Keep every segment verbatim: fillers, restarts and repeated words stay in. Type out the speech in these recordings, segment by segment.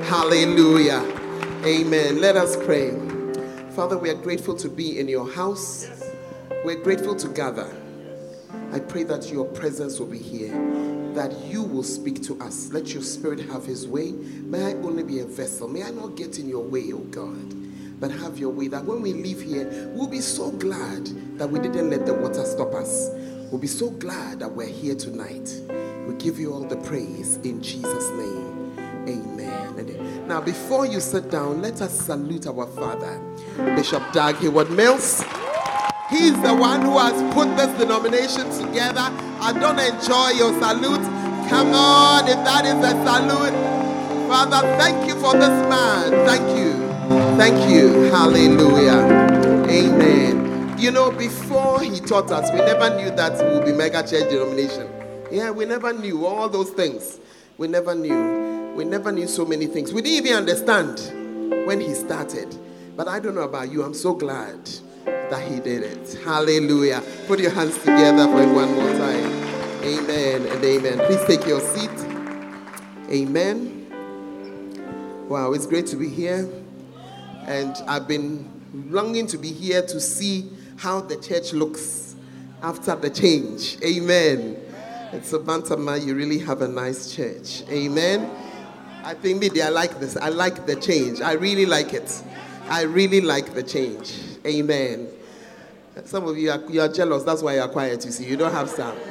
Hallelujah. Amen. Let us pray. Father, we are grateful to be in your house. We're grateful to gather. I pray that your presence will be here, that you will speak to us. Let your spirit have his way. May I only be a vessel. May I not get in your way, oh God, but have your way, that when we leave here, we'll be so glad that we didn't let the water stop us. We'll be so glad that we're here tonight. We give you all the praise in Jesus' name. Amen. And now, before you sit down, let us salute our father, Bishop Doug Hayward Mills. He's the one who has put this denomination together. I don't enjoy your salute. Come on, if that is a salute. Father, thank you for this man. Thank you. Thank you. Hallelujah. Amen. You know, before he taught us, we never knew that we would be mega church denomination. Yeah, we never knew all those things. We never knew. We never knew so many things. We didn't even understand when he started. But I don't know about you. I'm so glad that he did it. Hallelujah. Put your hands together for him one more time. Amen and amen. Please take your seat. Amen. Wow, it's great to be here. And I've been longing to be here to see how the church looks after the change. Amen. It's a Bantama. You really have a nice church. Amen. I think maybe I like this. I like the change. I really like it. I really like the change. Amen. Some of you are, you are jealous. That's why you are quiet, you see. You don't have sound.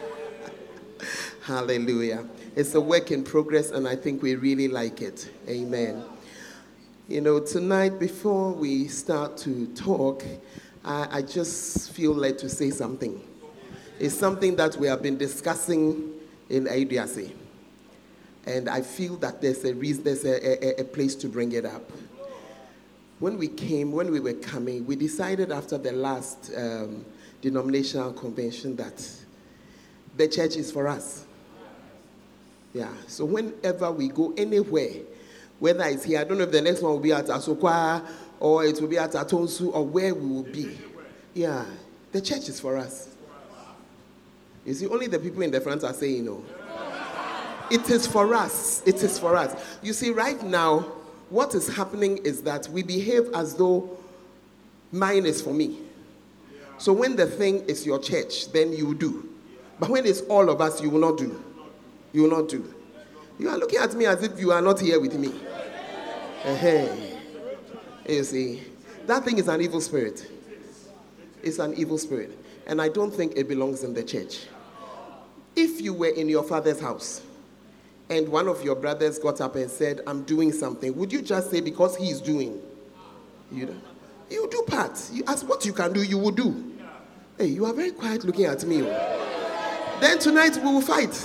Hallelujah. It's a work in progress, and I think we really like it. Amen. You know, tonight, before we start to talk, I, I just feel led to say something. It's something that we have been discussing in Aidiase. And I feel that there's a reason, there's a, a, a place to bring it up. When we came, when we were coming, we decided after the last um, denominational convention that the church is for us. Yeah, so whenever we go anywhere, whether it's here, I don't know if the next one will be at Asokwa or it will be at Atonsu or where we will be. Yeah, the church is for us. You see, only the people in the front are saying no. It is for us. It is for us. You see, right now, what is happening is that we behave as though mine is for me. So when the thing is your church, then you do. But when it's all of us, you will not do. You will not do. You are looking at me as if you are not here with me. Uh-huh. You see, that thing is an evil spirit. It's an evil spirit. And I don't think it belongs in the church. If you were in your father's house, and one of your brothers got up and said, I'm doing something, would you just say because he is doing? You know? You do part. You ask what you can do, you will do. Hey, you are very quiet looking at me. Then tonight we will fight.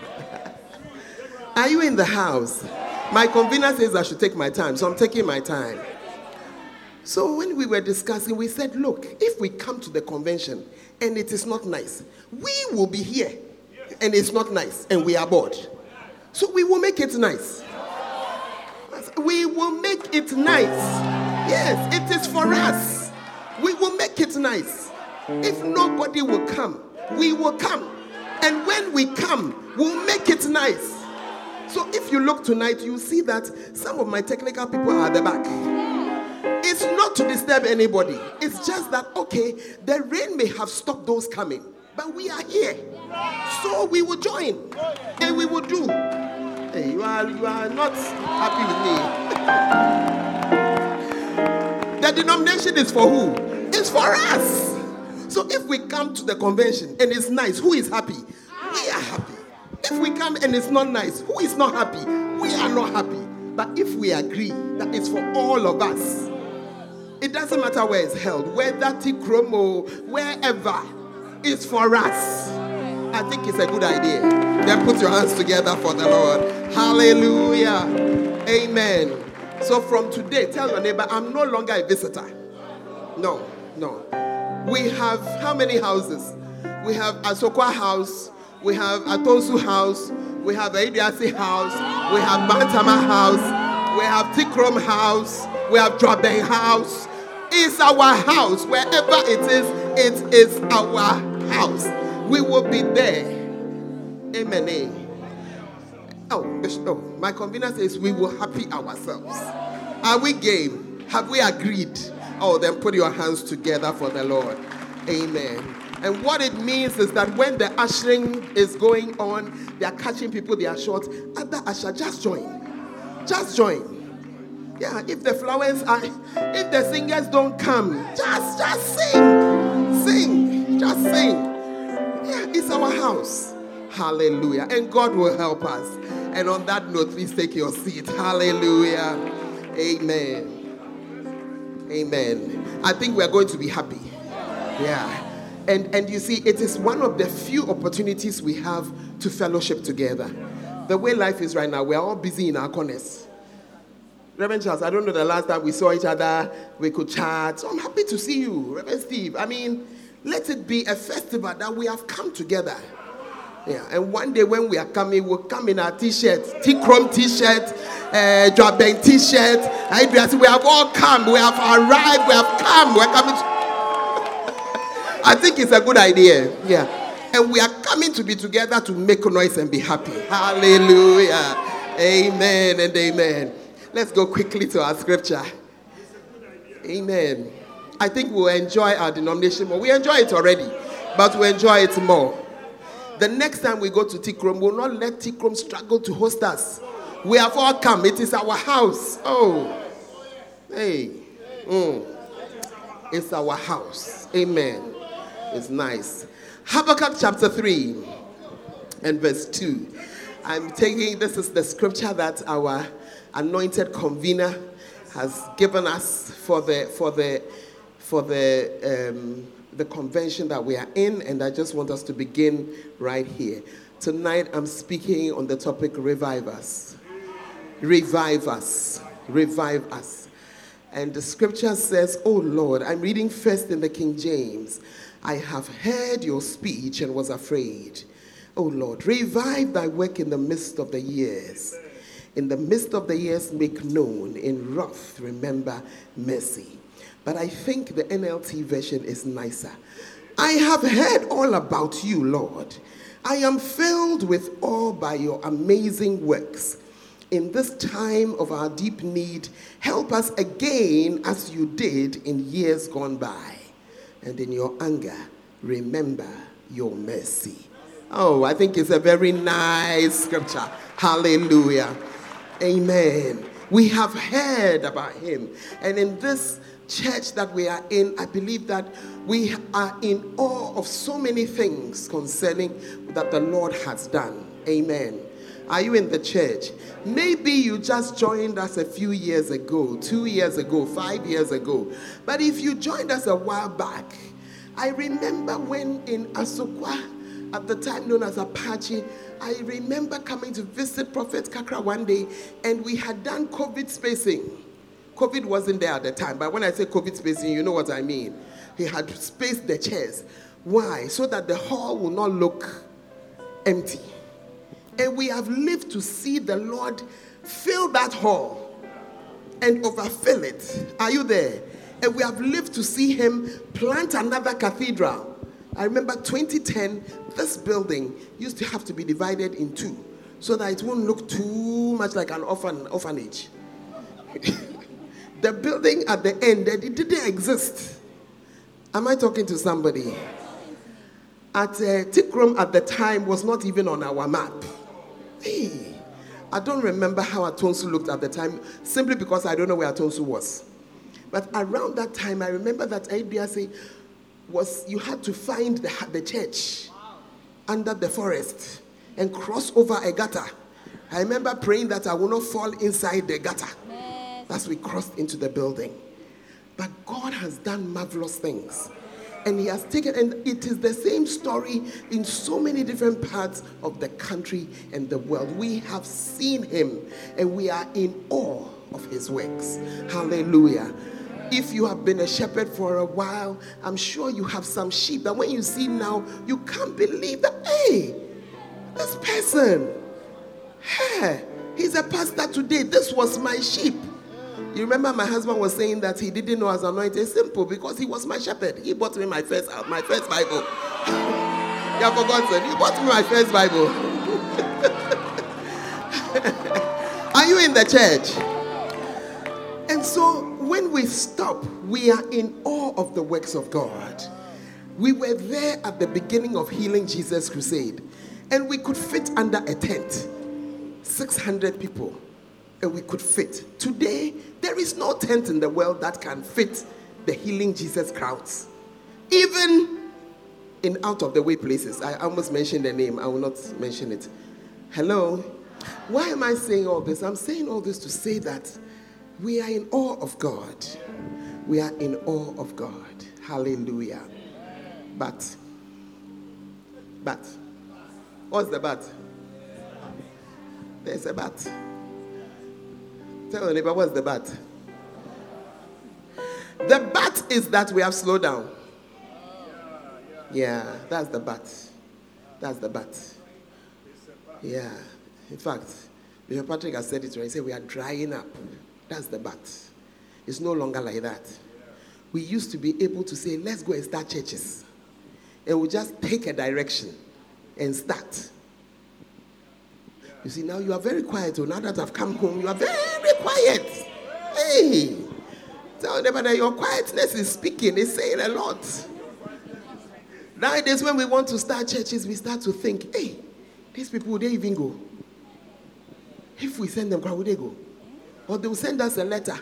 Are you in the house? My convener says I should take my time, so I'm taking my time. So when we were discussing, we said, look, if we come to the convention and it is not nice, we will be here and it's not nice and we are bored. So we will make it nice. We will make it nice. Yes, it is for us. We will make it nice. If nobody will come, we will come. And when we come, we'll make it nice. So if you look tonight, you see that some of my technical people are at the back. It's not to disturb anybody. It's just that, okay, the rain may have stopped those coming, but we are here. So we will join and we will do. Hey, you are, you are not happy with me. The denomination is for who? It's for us. So if we come to the convention and it's nice, who is happy? We are happy. If we come and it's not nice, who is not happy? We are not happy. But if we agree that it's for all of us, it doesn't matter where it's held, whether Tikromo, wherever, it's for us. I think it's a good idea. Then put your hands together for the Lord. Hallelujah. Amen. So from today, tell your neighbor, I'm no longer a visitor. No, no. We have how many houses? We have Asokwa house. We have Atonsu house. We have Aidiase house. We have Bantama house. We have Tikrom house. We have Drabeng house. It's our house. Wherever it is, it is our house. We will be there. Amen. Oh, oh, my convener says we will happy ourselves. Are we game? Have we agreed? Oh, then put your hands together for the Lord. Amen. And what it means is that when the ushering is going on, they are catching people, they are short. Other usher, just join. Just join. Yeah, if the flowers are, if the singers don't come, just, just sing. Sing. Just sing. Yeah, it's our house. Hallelujah. And God will help us. And on that note, please take your seat. Hallelujah. Amen. Amen. I think we are going to be happy. Yeah. And and you see, it is one of the few opportunities we have to fellowship together. The way life is right now, we are all busy in our corners. Reverend Charles, I don't know the last time we saw each other, we could chat. So I'm happy to see you, Reverend Steve. I mean, let it be a festival that we have come together. Yeah, and one day when we are coming, we'll come in our t-shirts, T-Chrome t-shirt, uh, Joabeng t-shirt. We have all come, we have arrived, we have come, we're coming to... I think it's a good idea. Yeah. And we are coming to be together to make noise and be happy. Hallelujah. Amen and amen. Let's go quickly to our scripture. Amen. I think we'll enjoy our denomination more. We enjoy it already, but we'll enjoy it more. The next time we go to T-Chrome, we'll not let T-Chrome struggle to host us. We have all come. It is our house. Oh. Hey. Mm. It's our house. Amen. It's nice. Habakkuk chapter three and verse two. I'm taking, this is the scripture that our anointed convener has given us for the for the for the um, the convention that we are in, and I just want us to begin right here. Tonight I'm speaking on the topic revive us. Revive us. Revive us. And the scripture says, oh Lord, I'm reading first in the King James. I have heard your speech and was afraid. O Lord, revive thy work in the midst of the years. In the midst of the years, make known. In wrath, remember mercy. But I think the N L T version is nicer. I have heard all about you, Lord. I am filled with awe by your amazing works. In this time of our deep need, help us again as you did in years gone by. And in your anger, remember your mercy. Oh, I think it's a very nice scripture. Hallelujah. Amen. We have heard about him. And in this church that we are in, I believe that we are in awe of so many things concerning that the Lord has done. Amen. Are you in the church? Maybe you just joined us a few years ago, two years ago, five years ago. But if you joined us a while back, I remember when in Asokwa, at the time known as Apache, I remember coming to visit Prophet Kakra one day, and we had done COVID spacing. COVID wasn't there at the time, but when I say COVID spacing, you know what I mean. He had spaced the chairs. Why? So that the hall will not look empty. And we have lived to see the Lord fill that hall and overfill it. Are you there? And we have lived to see him plant another cathedral. I remember twenty ten, this building used to have to be divided in two so that it won't look too much like an orphan, orphanage. The building at the end, it didn't exist. Am I talking to somebody? At uh, T-Chrome at the time was not even on our map. Hey, I don't remember how Atonsu looked at the time, simply because I don't know where Atonsu was. But around that time, I remember that A B S A was, you had to find the, the church under the forest and cross over a gutter. I remember praying that I will not fall inside the gutter as we crossed into the building. But God has done marvelous things. And he has taken, and it is the same story in so many different parts of the country and the world. We have seen him, and we are in awe of his works. Hallelujah. If you have been a shepherd for a while, I'm sure you have some sheep that when you see now, you can't believe that, hey, this person, hey, he's a pastor today. This was my sheep. You remember my husband was saying that he didn't know I was anointed. Simple, because he was my shepherd. He bought me my first, my first Bible. You have forgotten. He bought me my first Bible. you in the church? And so when we stop, we are in awe of the works of God. We were there at the beginning of Healing Jesus Crusade, and we could fit under a tent, six hundred people, and we could fit. Today, there is no tent in the world that can fit the Healing Jesus crowds. Even in out of the way places. I almost mentioned the name. I will not mention it. Hello? Why am I saying all this? I'm saying all this to say that we are in awe of God. We are in awe of God. Hallelujah. But, but, what's the but? There's a but. Tell the neighbor, what's the but? The but is that we have slowed down. Yeah, that's the but. That's the but. Yeah. In fact, Bishop Patrick has said it right. He said we are drying up. That's the but. It's no longer like that. We used to be able to say, let's go and start churches. And we just take a direction and start. You see, now you are very quiet. Now that I've come home, you are very quiet. Hey, tell them that your quietness is speaking. It's saying a lot. Nowadays, when we want to start churches, we start to think, hey, these people, would they even go? If we send them, where would they go? Or they will send us a letter.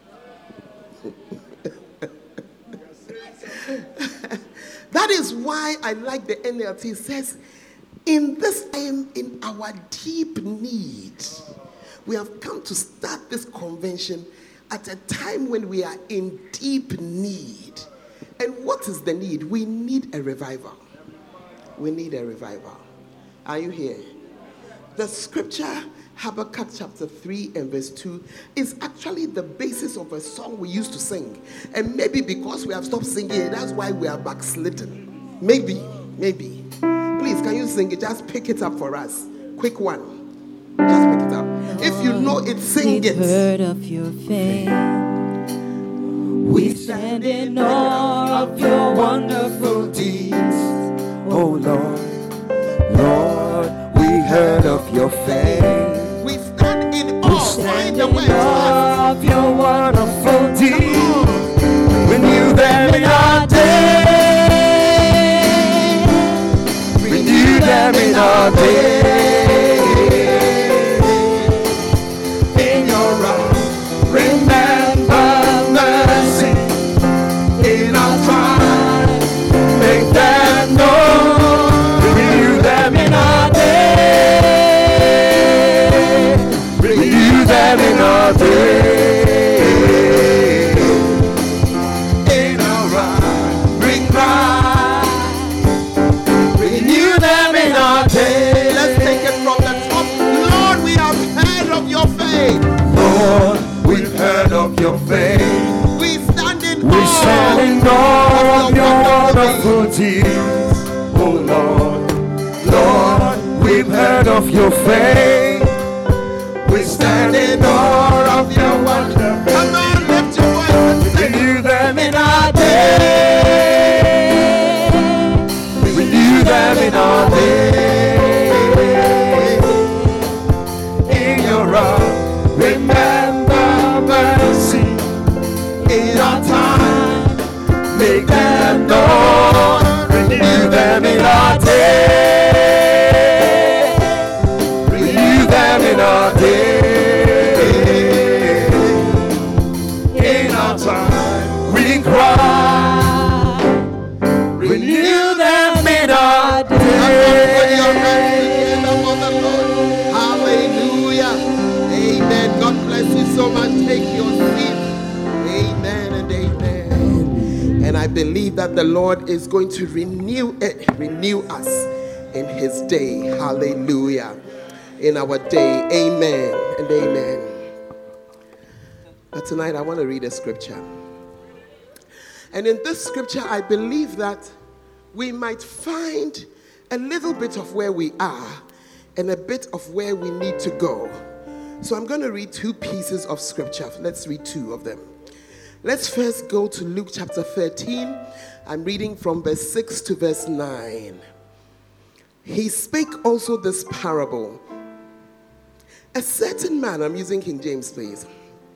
That is why I like the N L T. It says, in this time, in our deep need, we have come to start this convention at a time when we are in deep need. And what is the need? We need a revival. We need a revival. Are you here? The scripture, Habakkuk chapter three and verse two, is actually the basis of a song we used to sing. And maybe because we have stopped singing it, that's why we are backslidden. Maybe, maybe. Please, can you sing it? Just pick it up for us. Quick one. Just pick it up. Lord, if you know it, sing it. Heard of your fame. We stand in awe of your wonderful deeds. Oh Lord, Lord, we heard of your fame. We stand in awe, we stand in awe of your wonderful deeds. We knew them in our day. We knew them in our day. In your arms, remember mercy. In our time, make them known. We knew them in our day. We knew them in our day. In our eyes, bring pride. We knew them in our day. Let's take it from the top. Lord, we have heard of your faith. Lord, we've heard of your faith. We stand in We awe stand in awe of your wonderful deeds. Oh Lord, Lord, we've heard of your faith. We stand in awe of your wonderful. Come on, lift your voice and We sing. knew them in our day. We knew them in our day. In your arms, remember mercy. In our time, make them known. Renew them in our day. Renew them in our day. In our time, we cry. Renew them in our day. Hallelujah. Amen. God bless you so much. Take your seat. Amen and amen. And I believe that the Lord is going to renew it, renew us in his day. Hallelujah. In our day. Amen and amen. But tonight I want to read a scripture. And in this scripture, I believe that we might find a little bit of where we are and a bit of where we need to go. So I'm going to read two pieces of scripture. Let's read two of them. Let's first go to Luke chapter thirteen. I'm reading from verse six to verse nine. He spake also this parable. A certain man, I'm using King James, please.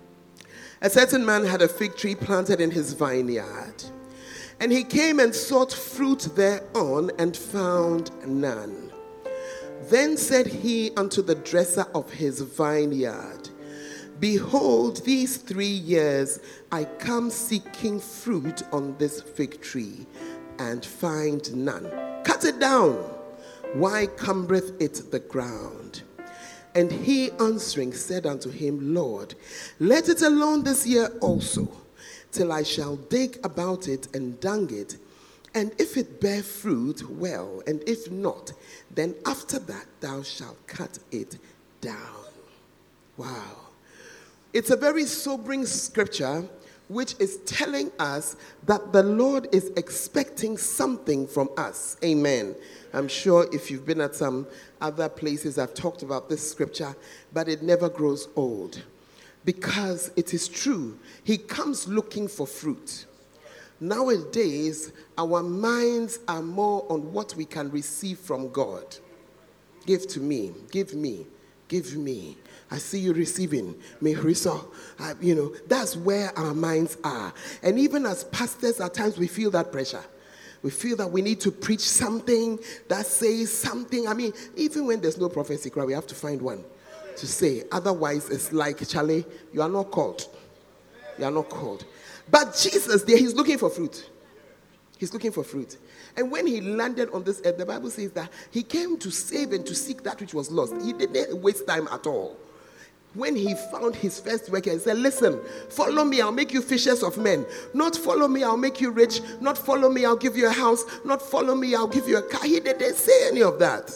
A certain man had a fig tree planted in his vineyard, and he came and sought fruit thereon and found none. Then said he unto the dresser of his vineyard, Behold, these three years I come seeking fruit on this fig tree, and find none. Cut it down. Why cumbereth it the ground? And he answering said unto him, Lord, let it alone this year also, till I shall dig about it and dung it. And if it bear fruit, well, and if not, then after that thou shalt cut it down. Wow. It's a very sobering scripture which is telling us that the Lord is expecting something from us. Amen. I'm sure if you've been at some other places, I've talked about this scripture, but it never grows old. Because it is true, he comes looking for fruit. Nowadays, our minds are more on what we can receive from God. Give to me, give me, give me. I see you receiving. Me, uh, you know, that's where our minds are. And even as pastors, at times we feel that pressure. We feel that we need to preach something that says something. I mean, even when there's no prophecy, we have to find one to say. Otherwise, it's like, Charlie, you are not called. You are not called. But Jesus, there, he's looking for fruit. He's looking for fruit. And when he landed on this earth, the Bible says that he came to save and to seek that which was lost. He didn't waste time at all. When he found his first worker, he said, listen, follow me, I'll make you fishers of men. Not follow me, I'll make you rich. Not follow me, I'll give you a house. Not follow me, I'll give you a car. He didn't say any of that.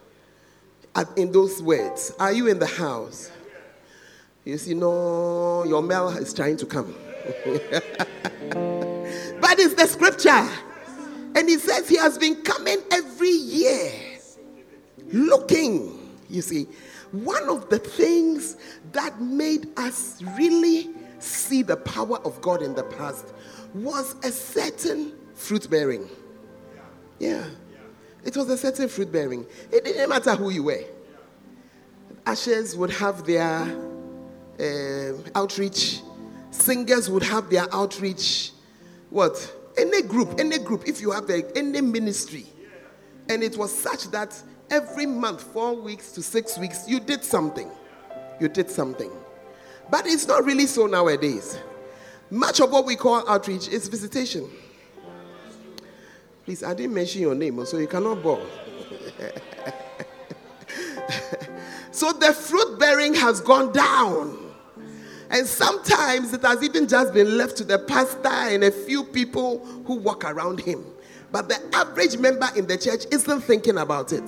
In those words, are you in the house? You see, no, your mail is trying to come. But it's the scripture. And he says he has been coming every year, looking, you see. One of the things that made us really see the power of God in the past was a certain fruit bearing. Yeah. It was a certain fruit bearing. It didn't matter who you were. Ushers would have their uh, outreach. Singers would have their outreach. What? Any group, any group, if you have a, any ministry. And it was such that every month, four weeks to six weeks, you did something. You did something. But it's not really so nowadays. Much of what we call outreach is visitation. Please, I didn't mention your name, so you cannot bore. So the fruit bearing has gone down. And sometimes it has even just been left to the pastor and a few people who walk around him. But the average member in the church isn't thinking about it.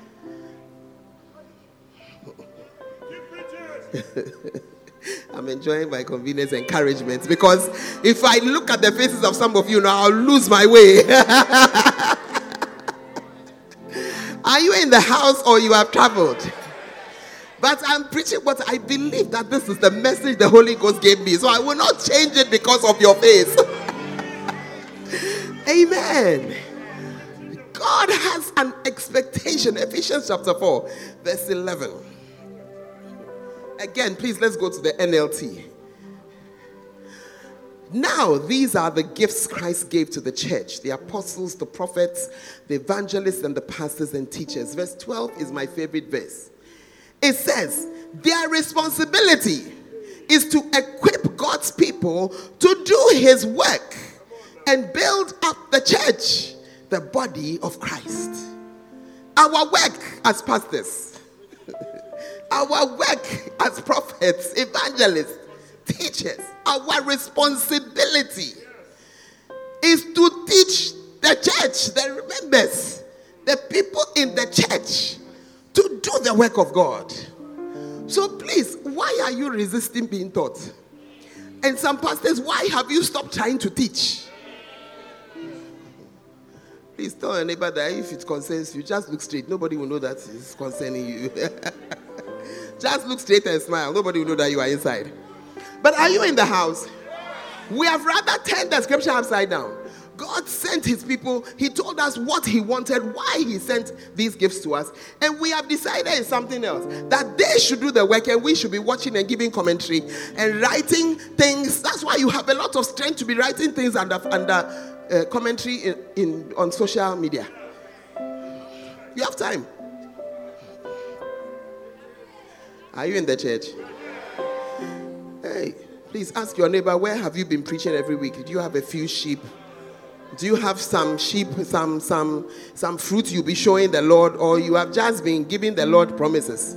I'm enjoying my convenience encouragement, because if I look at the faces of some of you now, I'll lose my way. Are you in the house or you have traveled? But I'm preaching what I believe that this is the message the Holy Ghost gave me. So I will not change it because of your face. Amen. God has an expectation. Ephesians chapter four, verse eleven. Again, please, let's go to the N L T. Now, these are the gifts Christ gave to the church: the apostles, the prophets, the evangelists, and the pastors and teachers. Verse twelve is my favorite verse. It says, their responsibility is to equip God's people to do his work and build up the church, the body of Christ. Our work as pastors, our work as prophets, evangelists, teachers, our responsibility is to teach the church, the members, the people in the church, to do the work of God. So please, why are you resisting being taught? And some pastors, why have you stopped trying to teach? Please tell your neighbor that if it concerns you, just look straight. Nobody will know that it's concerning you. Just look straight and smile. Nobody will know that you are inside. But are you in the house? We have rather turned the scripture upside down. God sent his people. He told us what he wanted, why he sent these gifts to us. And we have decided it's something else. That they should do the work and we should be watching and giving commentary and writing things. That's why you have a lot of strength to be writing things under, under uh, commentary in, in on social media. You have time. Are you in the church? Hey, please ask your neighbor, where have you been preaching every week? Do you have a few sheep? Do you have some sheep, some some some fruit you'll be showing the Lord, or you have just been giving the Lord promises?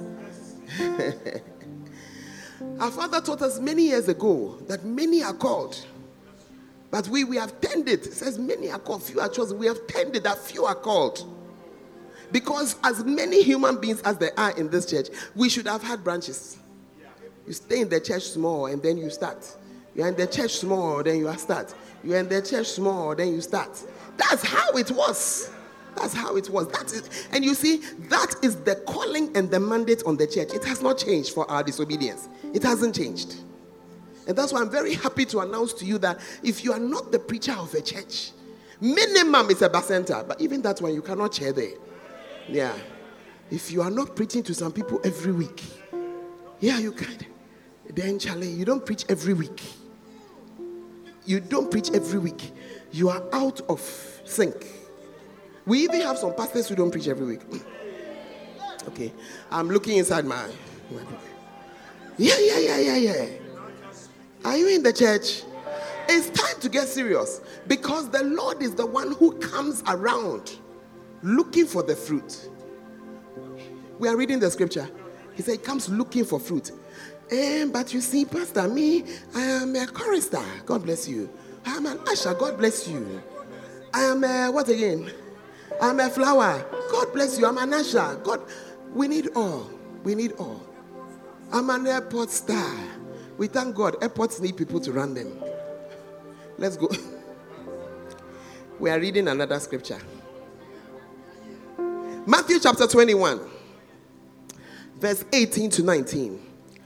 Our father taught us many years ago that many are called, but we, we have tended. It says many are called, few are chosen. We have tended that few are called. Because as many human beings as there are in this church, we should have had branches. You stay in the church small and then you start. You're in the church small, then you start. You're in the church small, then you start. That's how it was. That's how it was. That's it. And you see, that is the calling and the mandate on the church. It has not changed for our disobedience. It hasn't changed. And that's why I'm very happy to announce to you that if you are not the preacher of a church, minimum is a bacenta. But even that one, you cannot chair there. Yeah. If you are not preaching to some people every week, yeah, you can. Then, Charlie, you don't preach every week. You don't preach every week. You are out of sync. We even have some pastors who don't preach every week. Okay. I'm looking inside my... Yeah, yeah, yeah, yeah, yeah. Are you in the church? It's time to get serious. Because the Lord is the one who comes around looking for the fruit. We are reading the scripture. He said he comes looking for fruit. Um, but you see, Pastor, me, I am a chorister. God bless you. I am an usher. God bless you. I am a, what again? I am a flower. God bless you. I'm an usher. God, we need all. We need all. I'm an airport star. We thank God. Airports need people to run them. Let's go. We are reading another scripture. Matthew chapter twenty-one, verse eighteen to nineteen.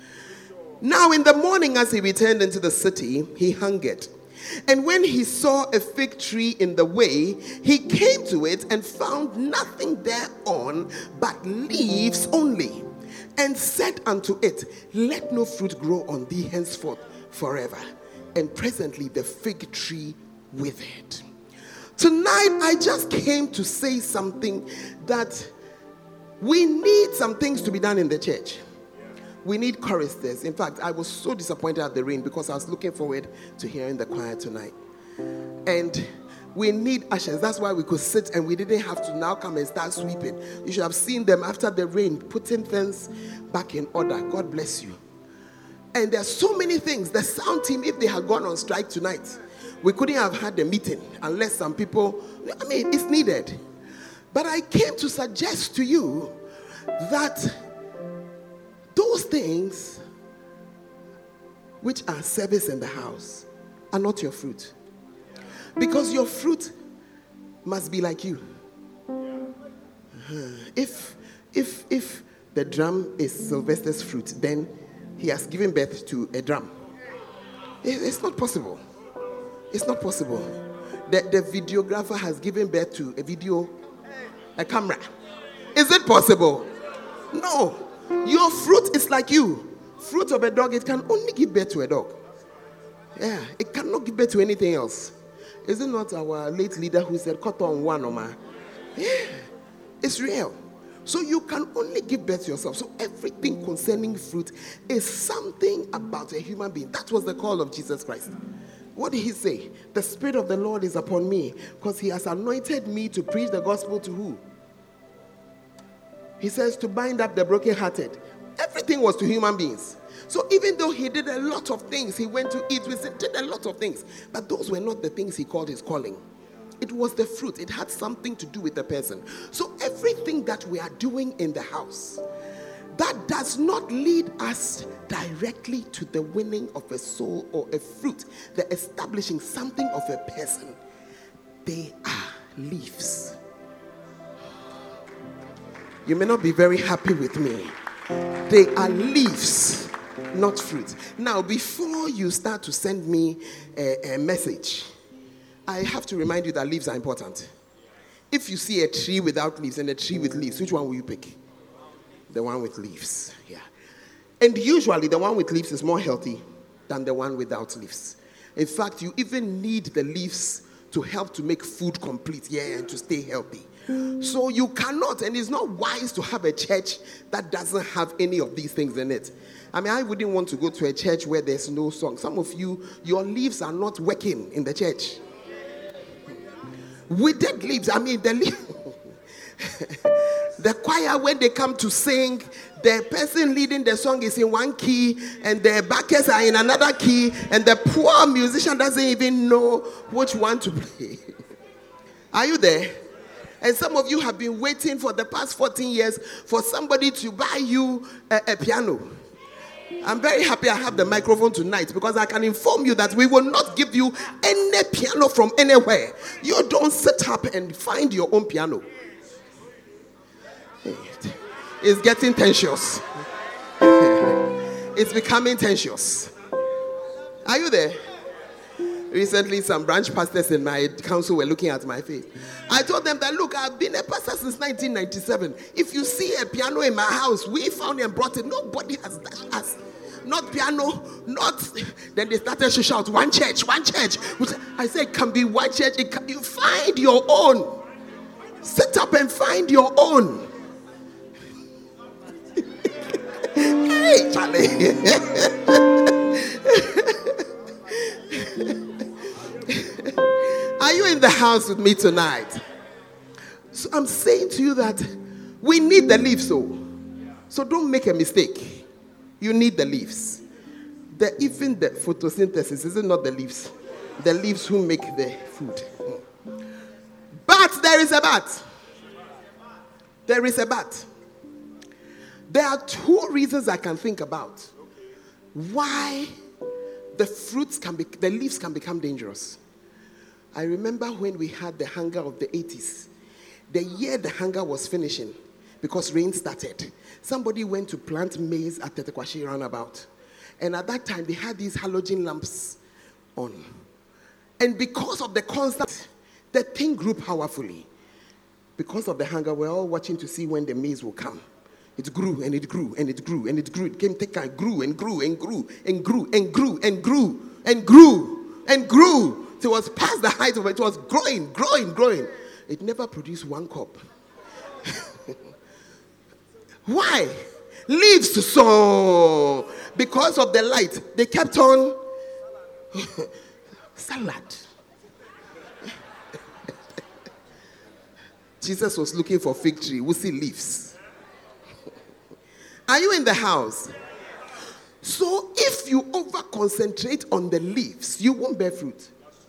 Now in the morning as he returned into the city, he hungered. And when he saw a fig tree in the way, he came to it and found nothing thereon but leaves only, and said unto it, let no fruit grow on thee henceforth forever. And presently the fig tree withered. Tonight I just came to say something that we need some things to be done in the church. We need choristers. In fact, I was so disappointed at the rain because I was looking forward to hearing the choir tonight. And we need ushers. That's why we could sit and we didn't have to now come and start sweeping. You should have seen them after the rain, putting things back in order. God bless you. And there are so many things. The sound team, if they had gone on strike tonight, we couldn't have had the meeting unless some people, I mean, it's needed. But I came to suggest to you that those things which are service in the house are not your fruit. Because your fruit must be like you. Uh-huh. If, if, if the drum is Sylvester's fruit, then he has given birth to a drum. It's not possible. It's not possible. The, the videographer has given birth to a video, a camera. Is it possible? No. Your fruit is like you. Fruit of a dog, it can only give birth to a dog. Yeah, it cannot give birth to anything else. Is it not our late leader who said, cut on one, Oma? Yeah, it's real. So you can only give birth to yourself. So everything concerning fruit is something about a human being. That was the call of Jesus Christ. What did he say? The Spirit of the Lord is upon me because he has anointed me to preach the gospel to who? He says to bind up the brokenhearted. Everything was to human beings. So even though he did a lot of things, he went to eat with him, did a lot of things. But those were not the things he called his calling. It was the fruit. It had something to do with the person. So everything that we are doing in the house, that does not lead us directly to the winning of a soul or a fruit, the establishing something of a person. They are leaves. You may not be very happy with me. They are leaves, not fruit. Now, before you start to send me a, a message, I have to remind you that leaves are important. If you see a tree without leaves and a tree with leaves, which one will you pick? The one with leaves. Yeah. And usually the one with leaves is more healthy than the one without leaves. In fact, you even need the leaves to help to make food complete, yeah, and to stay healthy. So you cannot, and it's not wise to have a church that doesn't have any of these things in it. I mean, I wouldn't want to go to a church where there's no song. Some of you, your leaves are not working in the church. Withered leaves, I mean, the leaves. The choir, when they come to sing, the person leading the song is in one key and the backers are in another key, and the poor musician doesn't even know which one to play. Are you there? And some of you have been waiting for the past fourteen years for somebody to buy you a, a piano. I'm very happy I have the microphone tonight, because I can inform you that we will not give you any piano from anywhere. You don't sit up and find your own piano. It's getting tensious. It's becoming tensious. Are you there? Recently, some branch pastors in my council were looking at my face. I told them that, look, I've been a pastor since nineteen ninety-seven. If you see a piano in my house, we found it and brought it. Nobody has touched us. Not piano, not. Then they started to shout, one church, one church. I said, it can be one church. It can, you find your own. Sit up and find your own. Hey, Charlie. Are you in the house with me tonight? So I'm saying to you that we need the leaves, so so don't make a mistake. You need the leaves. The, even the photosynthesis, is it not the leaves? The leaves who make the food. But there is a but. There is a but. There are two reasons I can think about why the fruits can be, the leaves can become dangerous. I remember when we had the hunger of the eighties. The year the hunger was finishing, because rain started, somebody went to plant maize at the Tetekwashi roundabout. And at that time, they had these halogen lamps on. And because of the constant, the thing grew powerfully. Because of the hunger, we're all watching to see when the maize will come. It grew and it grew and it grew and it grew. It came thicker and grew and grew and grew and grew and grew and grew and grew and grew. So it was past the height of it. It was growing, growing, growing. It never produced one cup. Why? Leaves so because of the light. They kept on salad. Jesus was looking for fig tree. We see leaves. Are you in the house? So if you over concentrate on the leaves, you won't bear fruit.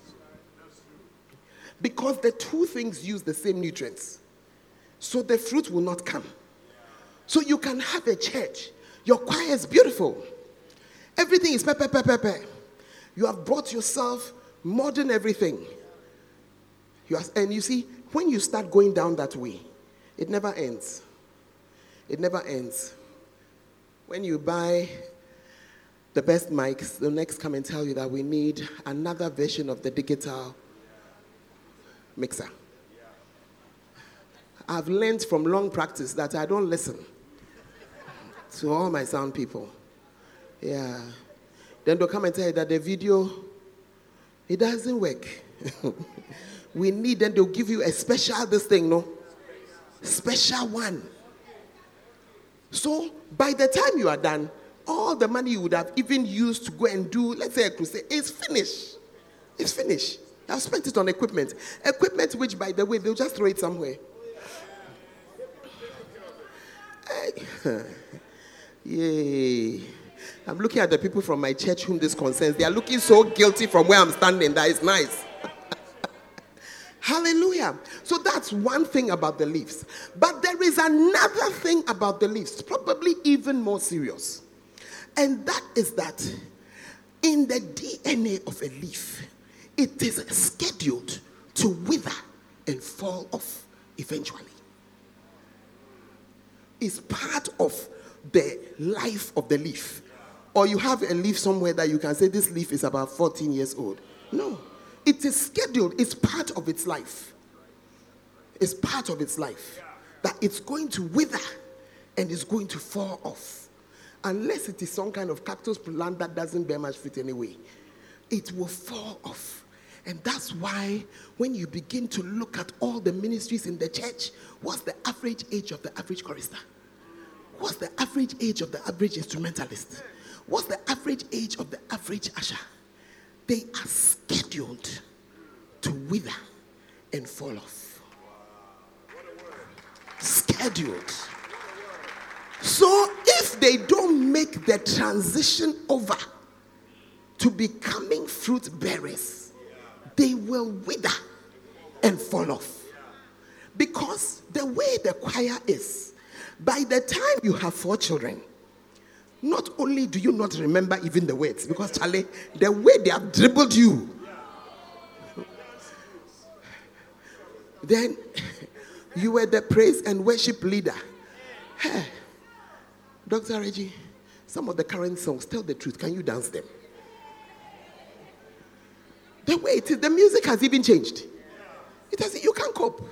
Because the two things use the same nutrients. So the fruit will not come. So you can have a church. Your choir is beautiful. Everything is pepper, pepper, pepper. You have brought yourself modern everything. You are, and you see, when you start going down that way, it never ends. It never ends. When you buy the best mics, the next come and tell you that we need another version of the digital mixer. I've learned from long practice that I don't listen to all my sound people. Yeah. Then they'll come and tell you that the video, it doesn't work. We need, then they'll give you a special this thing, no? Special one. So by the time you are done, all the money you would have even used to go and do, let's say a crusade, is finished. It's finished. I've spent it on equipment. Equipment which, by the way, they'll just throw it somewhere. Yay. I'm looking at the people from my church whom this concerns. They are looking so guilty from where I'm standing. That is nice. Hallelujah. So that's one thing about the leaves. But there is another thing about the leaves, probably even more serious. And that is that in the D N A of a leaf, it is scheduled to wither and fall off eventually. It's part of the life of the leaf. Or you have a leaf somewhere that you can say this leaf is about fourteen years old. No. It is scheduled. It's part of its life. It's part of its life. That it's going to wither and it's going to fall off. Unless it is some kind of cactus plant that doesn't bear much fruit anyway. It will fall off. And that's why when you begin to look at all the ministries in the church, what's the average age of the average chorister? What's the average age of the average instrumentalist? What's the average age of the average usher? They are scheduled to wither and fall off. Scheduled. So if they don't make the transition over to becoming fruit bearers, they will wither and fall off. Because the way the choir is, by the time you have four children, not only do you not remember even the words, because Charlie, the way they have dribbled you, then you were the praise and worship leader. Hey, Doctor Reggie, some of the current songs, tell the truth, can you dance them? The way it is, the music has even changed. It has, you can't cope.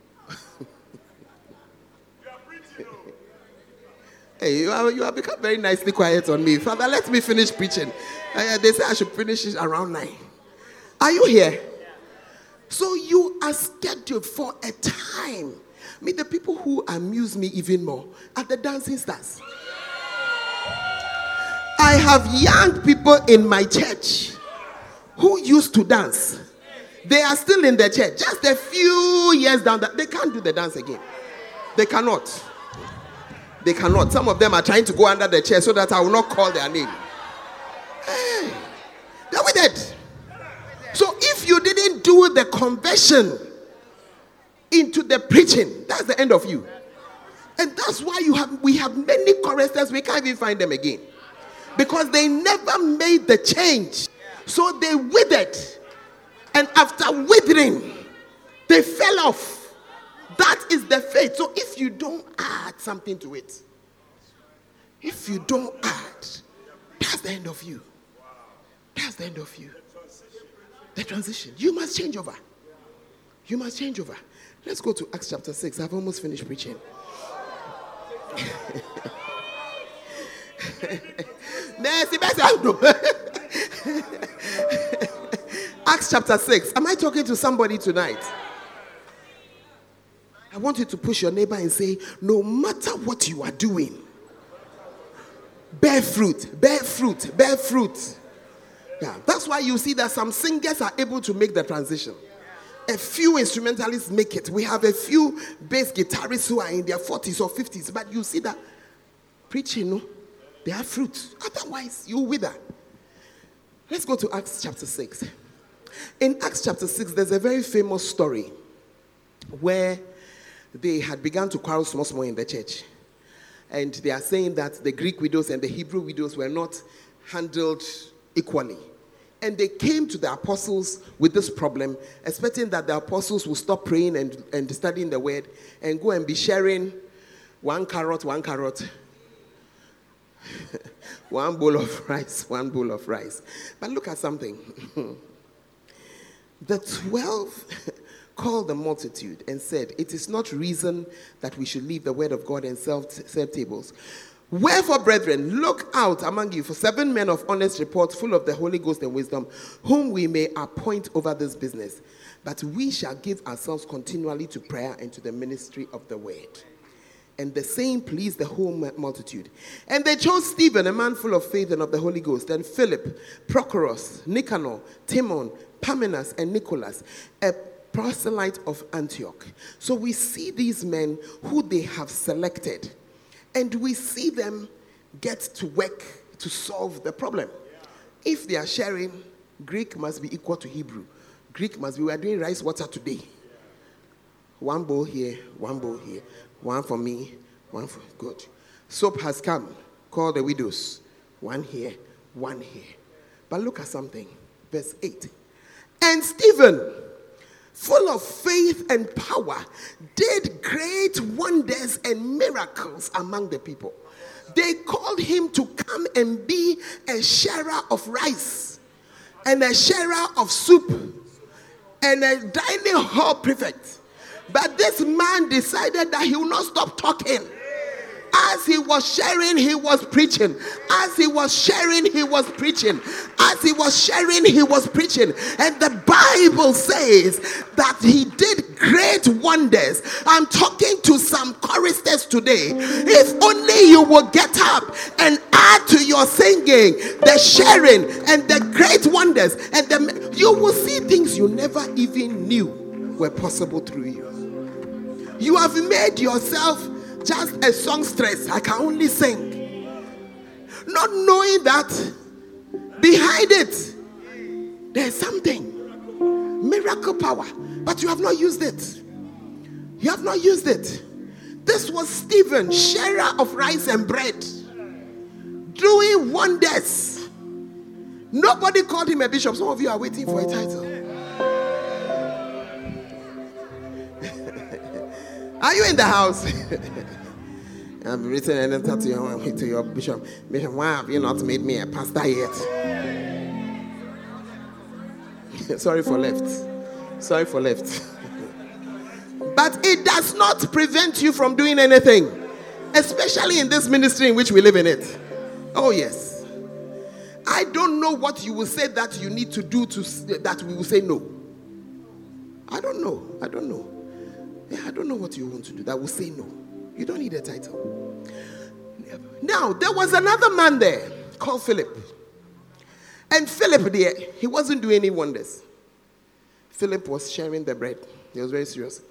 Hey, you have, you have become very nicely quiet on me. Father, let me finish preaching. Uh, they say I should finish it around nine. Are you here? So you are scheduled for a time. I mean, the people who amuse me even more are the dancing stars. I have young people in my church who used to dance. They are still in the church. Just a few years down that they can't do the dance again. They cannot. They cannot. Some of them are trying to go under the chair so that I will not call their name. Hey, they're with it. So if you didn't do the conversion into the preaching, that's the end of you. And that's why you have we have many choristers, we can't even find them again. Because they never made the change. So they withered. And after withering, they fell off. That is the faith. So if you don't add something to it, if you don't add, that's the end of you. That's the end of you. The transition. You must change over. You must change over. Let's go to Acts chapter six. I've almost finished preaching. Acts chapter six. Am I talking to somebody tonight? I want you to push your neighbor and say, no matter what you are doing, bear fruit, bear fruit, bear fruit. Yeah, that's why you see that some singers are able to make the transition. A few instrumentalists make it. We have a few bass guitarists who are in their forties or fifties, but you see that preaching, no, they have fruit. Otherwise, you wither. Let's go to Acts chapter six. In Acts chapter six, there's a very famous story where they had begun to quarrel small, small in the church. And they are saying that the Greek widows and the Hebrew widows were not handled equally. And they came to the apostles with this problem, expecting that the apostles will stop praying and, and studying the word and go and be sharing one carrot, one carrot, one bowl of rice, one bowl of rice. But look at something. The twelve called the multitude and said, it is not reason that we should leave the word of God and serve, serve tables. Wherefore, brethren, look out among you for seven men of honest report, full of the Holy Ghost and wisdom, whom we may appoint over this business. But we shall give ourselves continually to prayer and to the ministry of the word. And the same pleased the whole multitude. And they chose Stephen, a man full of faith and of the Holy Ghost, and Philip, Prochorus, Nicanor, Timon, Parmenas, and Nicholas, a proselyte of Antioch. So we see these men who they have selected, and we see them get to work to solve the problem. If they are sharing, Greek must be equal to Hebrew. Greek must be, we are doing rice water today. One bowl here, one bowl here. One for me, one for, good. Soap has come, call the widows. One here, one here. But look at something, verse eight. And Stephen, full of faith and power, did great wonders and miracles among the people. They called him to come and be a sharer of rice and a sharer of soup and a dining hall prefect. But this man decided that he will not stop talking. As he was sharing, he was preaching. As he was sharing, he was preaching. As he was sharing, he was preaching. And the Bible says that he did great wonders. I'm talking to some choristers today. If only you will get up and add to your singing, the sharing, and the great wonders, and the, you will see things you never even knew were possible through you. You have made yourself just a songstress. I can only sing, not knowing that behind it there's something, miracle power, but you have not used it. You have not used it. This was Stephen, sharer of rice and bread, doing wonders. Nobody called him a bishop. Some of you are waiting for a title. Are you in the house? I've written an letter to your, to your bishop. Bishop, why have you not made me a pastor yet? Sorry for left. Sorry for left. But it does not prevent you from doing anything, especially in this ministry in which we live in it. Oh yes. I don't know what you will say that you need to do to that we will say no. I don't know. I don't know. Yeah, I don't know what you want to do that will say no. You don't need a title. Now, there was another man there called Philip. And Philip there, he wasn't doing any wonders. Philip was sharing the bread. He was very serious.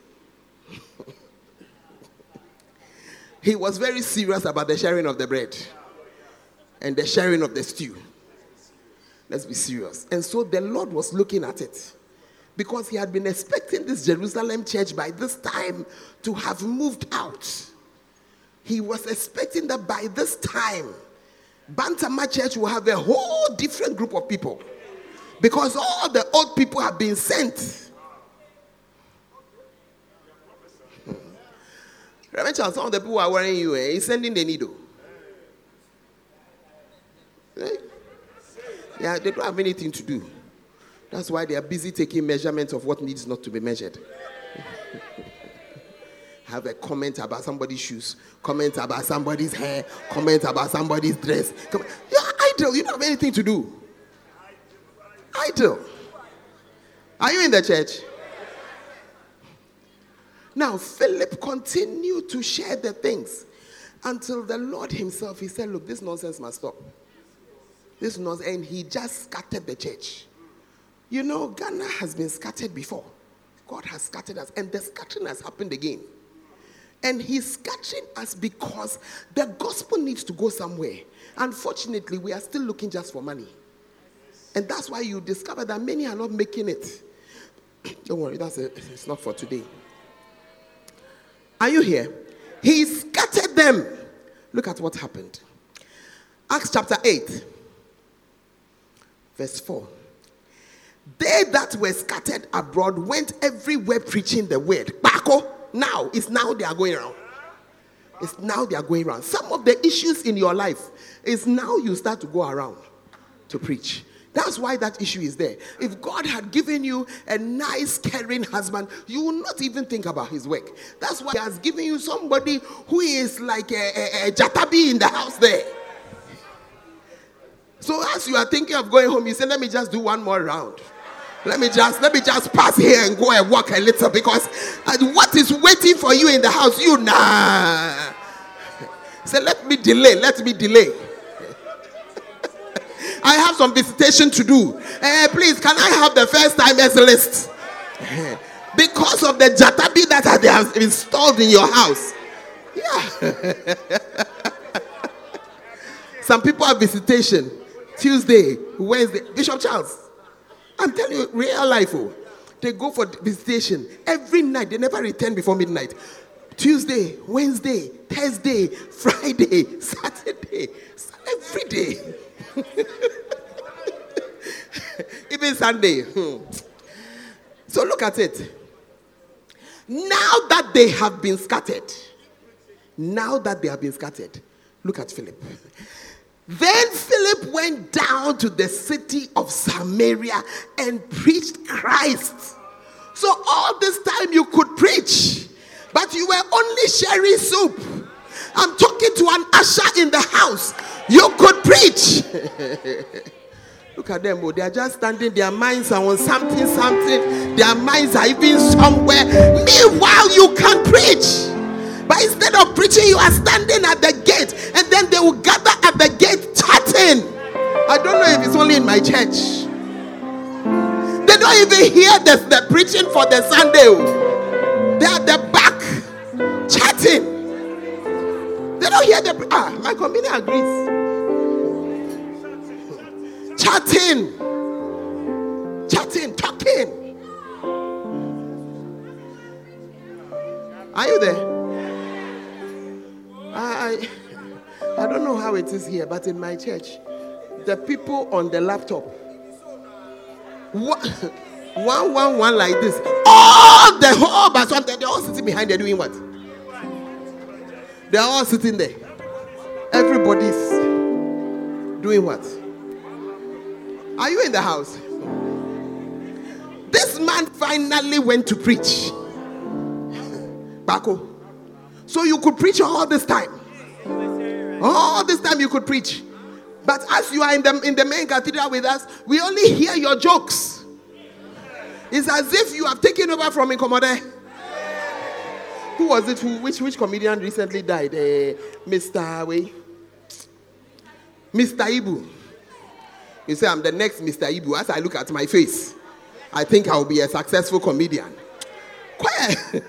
He was very serious about the sharing of the bread and the sharing of the stew. Let's be serious. And so the Lord was looking at it, because he had been expecting this Jerusalem church by this time to have moved out. He was expecting that by this time, Bantama Church will have a whole different group of people, because all the old people have been sent. Hmm. Reverend Charles, some of the people who are wearing you, eh, he's sending the needle. Eh? Yeah, they don't have anything to do. That's why they are busy taking measurements of what needs not to be measured. Have a comment about somebody's shoes, comment about somebody's hair, comment about somebody's dress. Come, you're idle. You don't have anything to do. Idle. Are you in the church? Now, Philip continued to share the things until the Lord himself, he said, look, this nonsense must stop. This nonsense. And he just scattered the church. You know, Ghana has been scattered before. God has scattered us, and the scattering has happened again. And he's scattering us because the gospel needs to go somewhere. Unfortunately, we are still looking just for money. And that's why you discover that many are not making it. Don't worry, that's a, it's not for today. Are you here? He scattered them. Look at what happened. Acts chapter eight, verse four. They that were scattered abroad went everywhere preaching the word. Bako, now, it's now they are going around. It's now they are going around. Some of the issues in your life is now you start to go around to preach. That's why that issue is there. If God had given you a nice, caring husband, you will not even think about his work. That's why he has given you somebody who is like a, a, a jatabi in the house there. So as you are thinking of going home, you say, let me just do one more round. Let me just let me just pass here and go and walk a little, because what is waiting for you in the house, you nah. Say, let me delay, let me delay. I have some visitation to do. Uh, please, can I have the first timers list? Because of the jatabi that they have installed in your house. Yeah. Some people have visitation. Tuesday, Wednesday. Bishop Charles, I'm telling you, real life, oh, they go for visitation every night. They never return before midnight. Tuesday, Wednesday, Thursday, Friday, Saturday, every day. Even Sunday. Hmm. So look at it. Now that they have been scattered, now that they have been scattered, look at Philip. Then Philip went down to the city of Samaria and preached Christ So all this time you could preach, but you were only sharing soup. I'm talking to an usher in the house. You could preach. Look at them, oh, they are just standing. Their minds are on something, something. Their minds are even somewhere. Meanwhile, you can preach. But instead of preaching, you are standing at the gate, and then they will gather at the gate chatting. I don't know if it's only in my church. They don't even hear the, the preaching for the Sunday. They are at the back chatting. They don't hear the. Ah, my community agrees. Chatting, chatting, talking. Are you there? I, I don't know how it is here, but in my church, the people on the laptop, one, one, one, one like this, all the whole, but they're all sitting behind. They're doing what? They're all sitting there. Everybody's doing what? Are you in the house? This man finally went to preach. Bako. So you could preach all this time. All this time you could preach. But as you are in the, in the main cathedral with us, we only hear your jokes. It's as if you have taken over from Incommode. Who was it? Who, which, which comedian recently died? Uh, Mister Way? Mister Ibu. You say, I'm the next Mister Ibu. As I look at my face, I think I'll be a successful comedian. Quiet.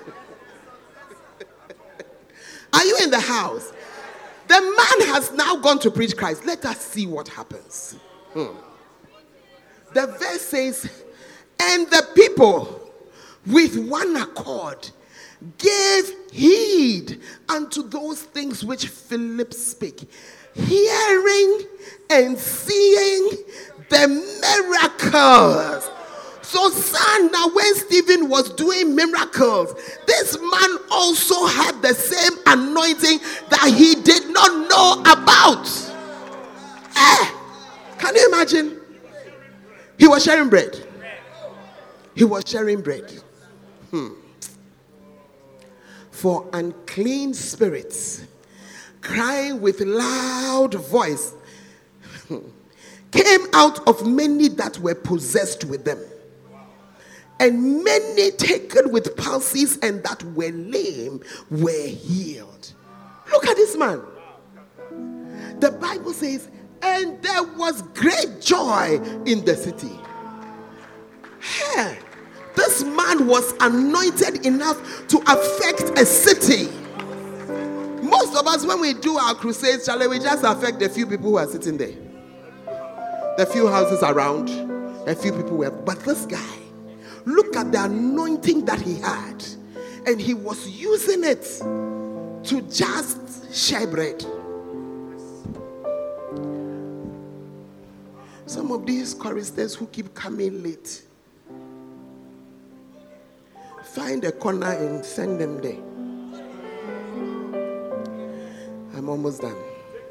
Are you in the house? The man has now gone to preach Christ. Let us see what happens. Hmm. The verse says, and the people with one accord gave heed unto those things which Philip spake, hearing and seeing the miracles. So, son, now when Stephen was doing miracles, this man also had the same anointing that he did not know about. Eh, can you imagine? He was sharing bread. He was sharing bread. Hmm. For unclean spirits, crying with loud voice, came out of many that were possessed with them. And many taken with palsies and that were lame were healed. Look at this man. The Bible says, and there was great joy in the city. Hey, this man was anointed enough to affect a city. Most of us, when we do our crusades, shall we just affect the few people who are sitting there? The few houses around, a few people were. But this guy, look at the anointing that he had. And he was using it to just share bread. Some of these choristers who keep coming late, find a corner and send them there. I'm almost done.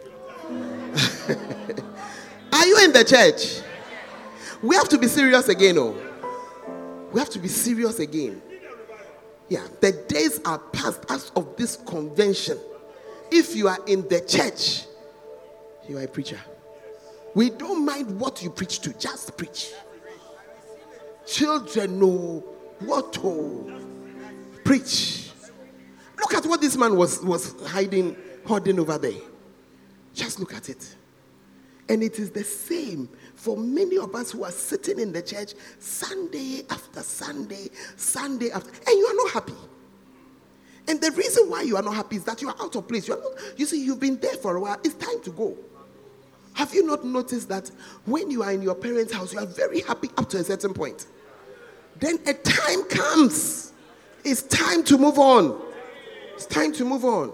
Are you in the church? We have to be serious again, oh. We have to be serious again. Yeah, the days are past as of this convention. If you are in the church, you are a preacher. We don't mind what you preach to, just preach. Children know what to preach. Look at what this man was, was hiding, holding over there. Just look at it. And it is the same for many of us who are sitting in the church Sunday after Sunday, Sunday after, and you are not happy. And the reason why you are not happy is that you are out of place. You are not, you see, you've been there for a while. It's time to go. Have you not noticed that when you are in your parents' house, you are very happy up to a certain point? Then a time comes. It's time to move on. It's time to move on.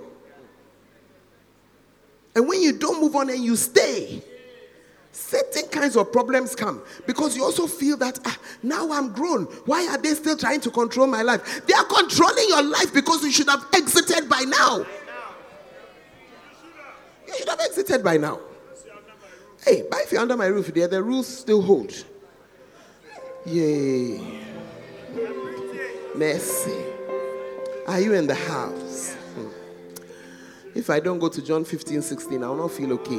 And when you don't move on and you stay, certain kinds of problems come because you also feel that ah, now I'm grown. Why are they still trying to control my life? They are controlling your life because you should have exited by now. You should have exited by now. Hey, but if you're under my roof there, the rules still hold. Yay. Mercy. Are you in the house? Hmm. If I don't go to John fifteen, sixteen, I will not feel okay.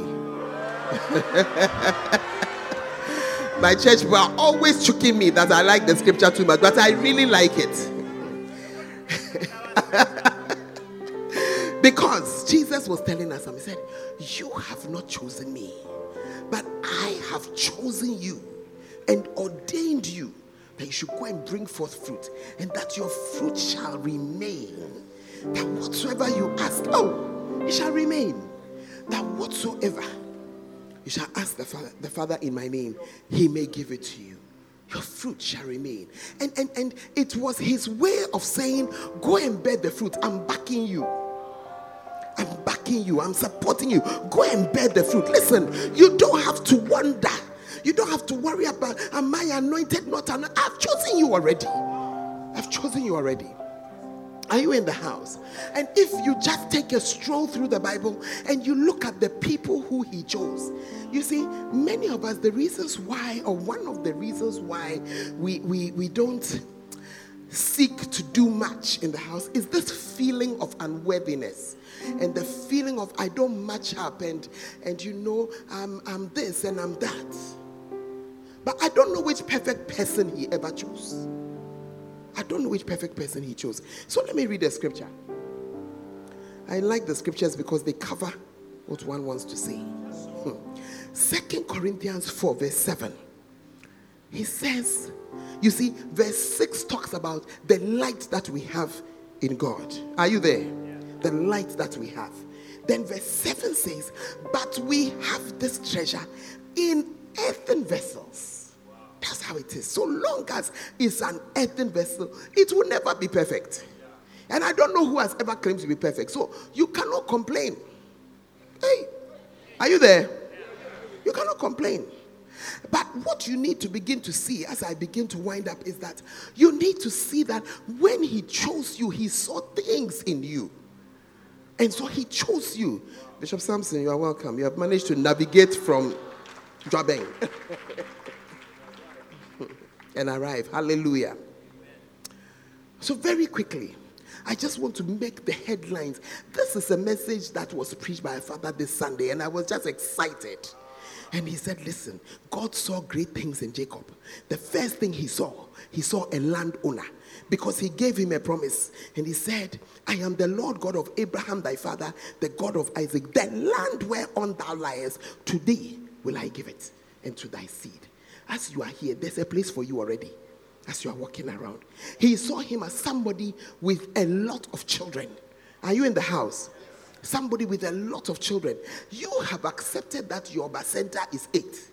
My church people are always choking me that I like the scripture too much, but I really like it. Because Jesus was telling us, he said, you have not chosen me, but I have chosen you and ordained you that you should go and bring forth fruit, and that your fruit shall remain. That whatsoever you ask, oh, it shall remain. That whatsoever you shall ask the Father, the Father in my name, he may give it to you. Your fruit shall remain. And, and, and it was his way of saying, go and bear the fruit. I'm backing you. I'm backing you. I'm supporting you. Go and bear the fruit. Listen, you don't have to wonder. You don't have to worry about, am I anointed, not anointed? I've chosen you already. I've chosen you already. Are you in the house? And if you just take a stroll through the Bible and you look at the people who he chose, you see, many of us, the reasons why, or one of the reasons why we, we, we don't seek to do much in the house is this feeling of unworthiness. And the feeling of I don't match up, and and you know I'm I'm this and I'm that. But I don't know which perfect person he ever chose. I don't know which perfect person he chose. So let me read the scripture. I like the scriptures because they cover what one wants to say. Hmm. Second Corinthians four verse seven. He says, you see, verse six talks about the light that we have in God. Are you there? The light that we have. Then verse seven says, but we have this treasure in earthen vessels. That's how it is. So long as it's an earthen vessel, it will never be perfect. And I don't know who has ever claimed to be perfect. So you cannot complain. Hey, are you there? You cannot complain. But what you need to begin to see as I begin to wind up is that you need to see that when he chose you, he saw things in you. And so he chose you. Bishop Samson, you are welcome. You have managed to navigate from Joburg and arrive. Hallelujah. So very quickly, I just want to make the headlines. This is a message that was preached by a father this Sunday, and I was just excited. And he said, listen, God saw great things in Jacob. The first thing he saw, he saw a landowner, because he gave him a promise. And he said, I am the Lord God of Abraham thy father, the God of Isaac. The land whereon thou liest, to thee will I give it, and to thy seed. As you are here, there's a place for you already. As you are walking around, he saw him as somebody with a lot of children. Are you in the house? Somebody with a lot of children. You have accepted that your bacenta is eight.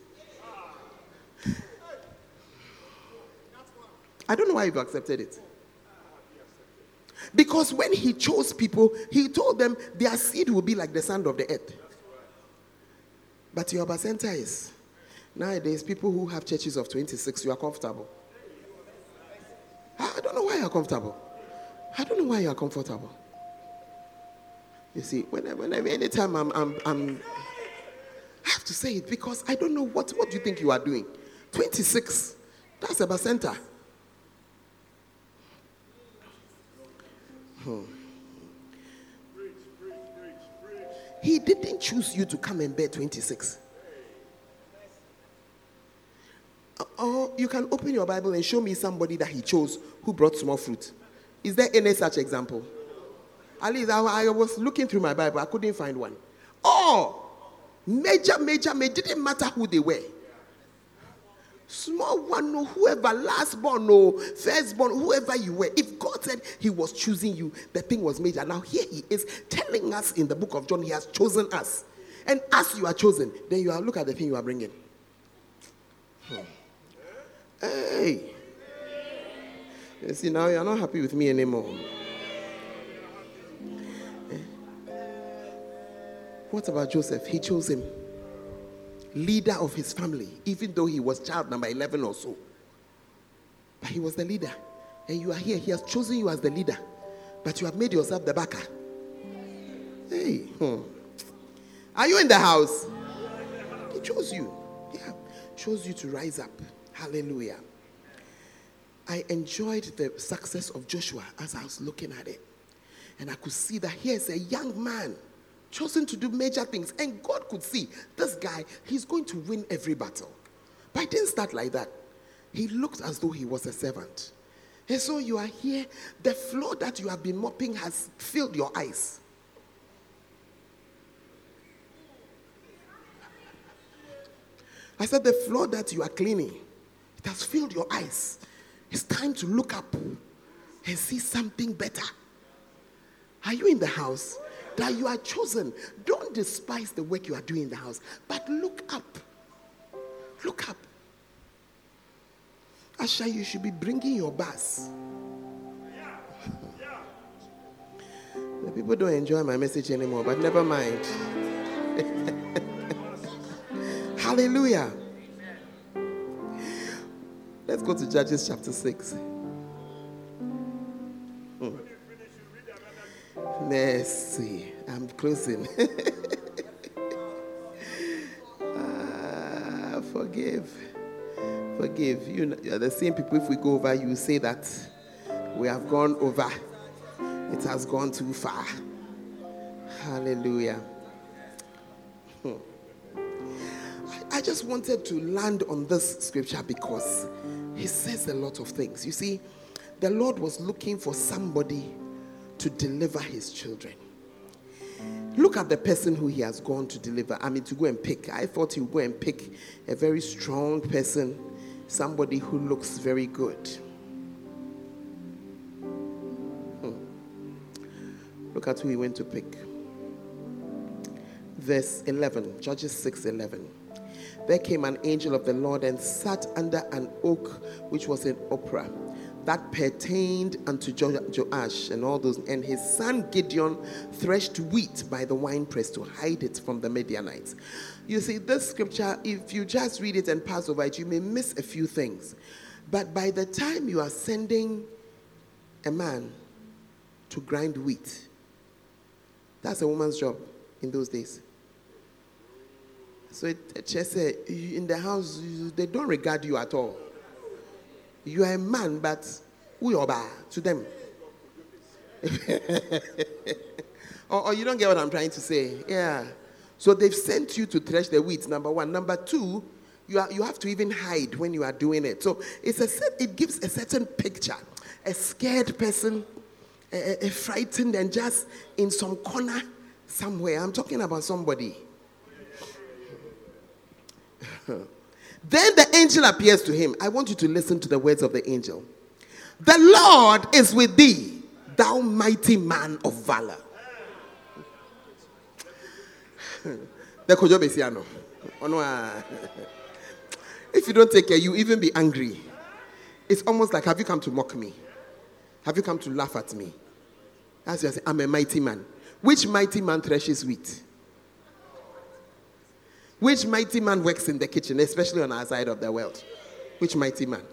I don't know why you've accepted it. Because when he chose people, he told them their seed will be like the sand of the earth. But your bacenta is, nowadays, people who have churches of twenty-six, you are comfortable. I don't know why you're comfortable. I don't know why you're comfortable. You see, whenever, whenever anytime I'm, I'm, I'm, I have to say it because I don't know what, what do you think you are doing? twenty-six, that's a bacenta. Hmm. He didn't choose you to come and bear twenty-six. Or you can open your Bible and show me somebody that he chose who brought small fruit. Is there any such example? At least I, I was looking through my Bible. I couldn't find one. Oh, major, major, major. Didn't matter who they were. Small one, no, whoever, last born, no, first born, whoever you were. If God said he was choosing you, the thing was major. Now here he is telling us in the book of John, he has chosen us. And as you are chosen, then you are, look at the thing you are bringing. Hmm. Hey. You see, now you are not happy with me anymore. What about Joseph? He chose him. Leader of his family, even though he was child number eleven or so. But he was the leader. And you are here. He has chosen you as the leader. But you have made yourself the backer. Hey. Hmm. Are you in the house? He chose you. Yeah. Chose you to rise up. Hallelujah. I enjoyed the success of Joshua as I was looking at it. And I could see that here's a young man chosen to do major things. And God could see this guy, he's going to win every battle. But I didn't start like that. He looked as though he was a servant. And so you are here. The floor that you have been mopping has filled your eyes. I said the floor that you are cleaning, it has filled your eyes. It's time to look up and see something better. Are you in the house? That you are chosen. Don't despise the work you are doing in the house, but look up. Look up. Asha, you should be bringing your bus. The people don't enjoy my message anymore, but never mind. Hallelujah. Let's go to Judges chapter six. Hmm. Let's see. I'm closing. uh, forgive. Forgive. You know, you're the same people. If we go over, you say that we have gone over. It has gone too far. Hallelujah. Hmm. I, I just wanted to land on this scripture because he says a lot of things. You see, the Lord was looking for somebody to deliver his children. Look at the person who he has gone to deliver. I mean, to go and pick. I thought he would go and pick a very strong person, somebody who looks very good. Hmm. Look at who he went to pick. Verse eleven, Judges six eleven. There came an angel of the Lord and sat under an oak which was in Ophrah, that pertained unto jo- Joash and all those. And his son Gideon threshed wheat by the winepress to hide it from the Midianites. You see, this scripture, if you just read it and pass over it, you may miss a few things. But by the time you are sending a man to grind wheat, that's a woman's job in those days. So it just said, in the house, they don't regard you at all. You are a man, but we are bad to them. or, or you don't get what I'm trying to say. Yeah. So they've sent you to thresh the wheat, number one. Number two, you are, you have to even hide when you are doing it. So it's a set, it gives a certain picture. A scared person, a, a frightened and just in some corner somewhere. I'm talking about somebody. Then the angel appears to him. I want you to listen to the words of the angel. The Lord is with thee, thou mighty man of valor. If you don't take care, you even be angry. It's almost like, have you come to mock me? Have you come to laugh at me? As you say, I'm a mighty man. Which mighty man threshes wheat? Which mighty man works in the kitchen, especially on our side of the world? Which mighty man?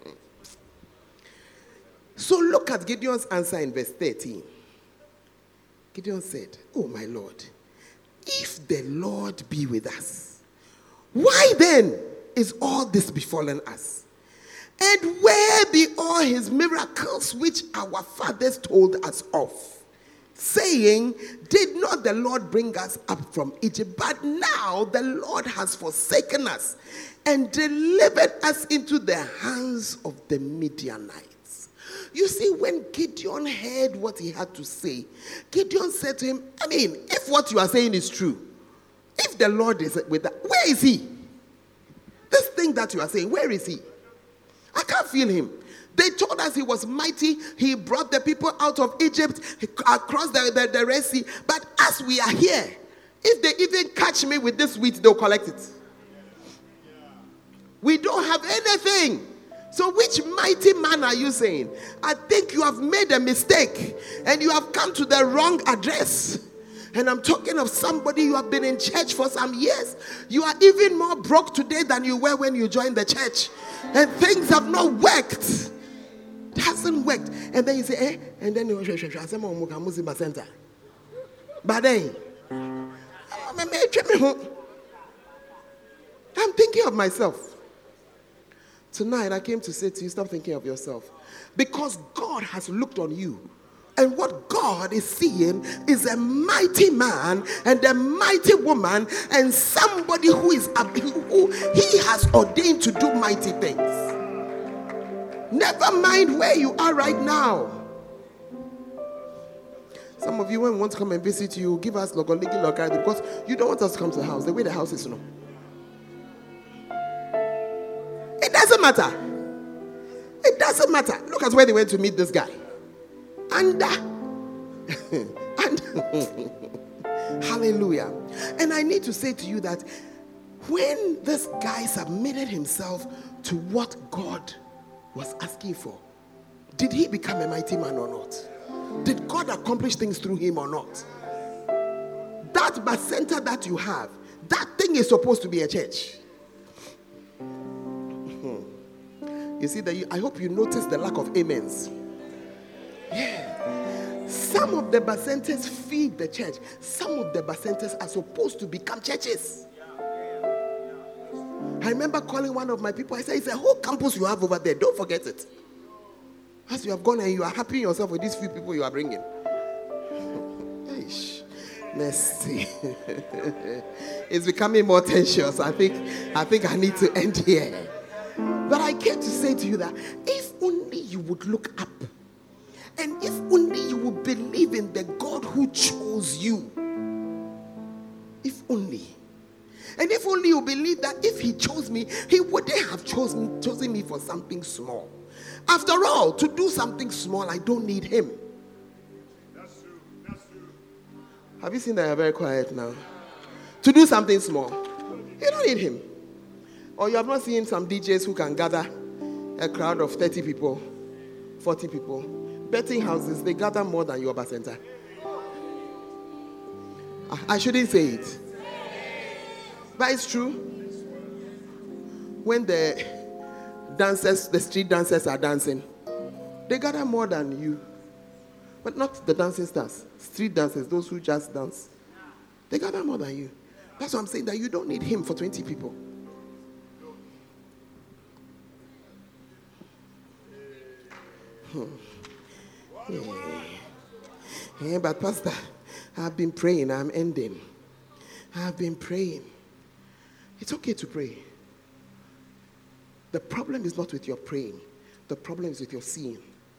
So look at Gideon's answer in verse thirteen. Gideon said, oh my Lord, if the Lord be with us, why then is all this befallen us? And where be all his miracles which our fathers told us of? Saying, did not the Lord bring us up from Egypt? But now the Lord has forsaken us and delivered us into the hands of the Midianites. You see, when Gideon heard what he had to say, Gideon said to him, I mean, if what you are saying is true, if the Lord is with us, where is he? This thing that you are saying, where is he? I can't feel him. They told us he was mighty. He brought the people out of Egypt, across the, the, the Red Sea. But as we are here, if they even catch me with this wheat, they'll collect it. We don't have anything. So which mighty man are you saying? I think you have made a mistake and you have come to the wrong address. And I'm talking of somebody you have been in church for some years. You are even more broke today than you were when you joined the church. And things have not worked. It hasn't worked. And then you say, eh? And then you say, but then, I'm thinking of myself. Tonight, I came to say to you, stop thinking of yourself. Because God has looked on you. And what God is seeing is a mighty man and a mighty woman and somebody who is who he has ordained to do mighty things. Never mind where you are right now. Some of you, when we want to come and visit you, give us logoligi logari because you don't want us to come to the house. The way the house is, you know. It doesn't matter. It doesn't matter. Look at where they went to meet this guy. And, uh, and hallelujah. And I need to say to you that when this guy submitted himself to what God was asking for, did he become a mighty man or not? Did God accomplish things through him or not? That bus center that you have, that thing is supposed to be a church. You see that? I hope you notice the lack of amens. Yeah. Some of the bus centers feed the church. Some of the bus centers are supposed to become churches. I remember calling one of my people. I said, it's a whole campus you have over there. Don't forget it. As you have gone and you are happy yourself with these few people you are bringing. Eish. Mercy. It's becoming more tensious. I think, I think I need to end here. But I came to say to you that if only you would look up, and if only you would believe in the God who chose you, if only, and if only you believe that if he chose me, he wouldn't have chosen, chosen me for something small. After all, to do something small, I don't need him. That's true. That's true. Have you seen that you're very quiet now? To do something small, you don't need him. Or you have not seen some D Js who can gather a crowd of thirty people, forty people. Betting houses, they gather more than your bar center. I shouldn't say it. But it's true. When the dancers, the street dancers are dancing, they gather more than you. But not the dancing stars. Street dancers, those who just dance. They gather more than you. That's why I'm saying that you don't need him for twenty people. Yeah. Yeah, but Pastor, I've been praying. I'm ending. I've been praying. It's okay to pray. The problem is not with your praying. The problem is with your seeing.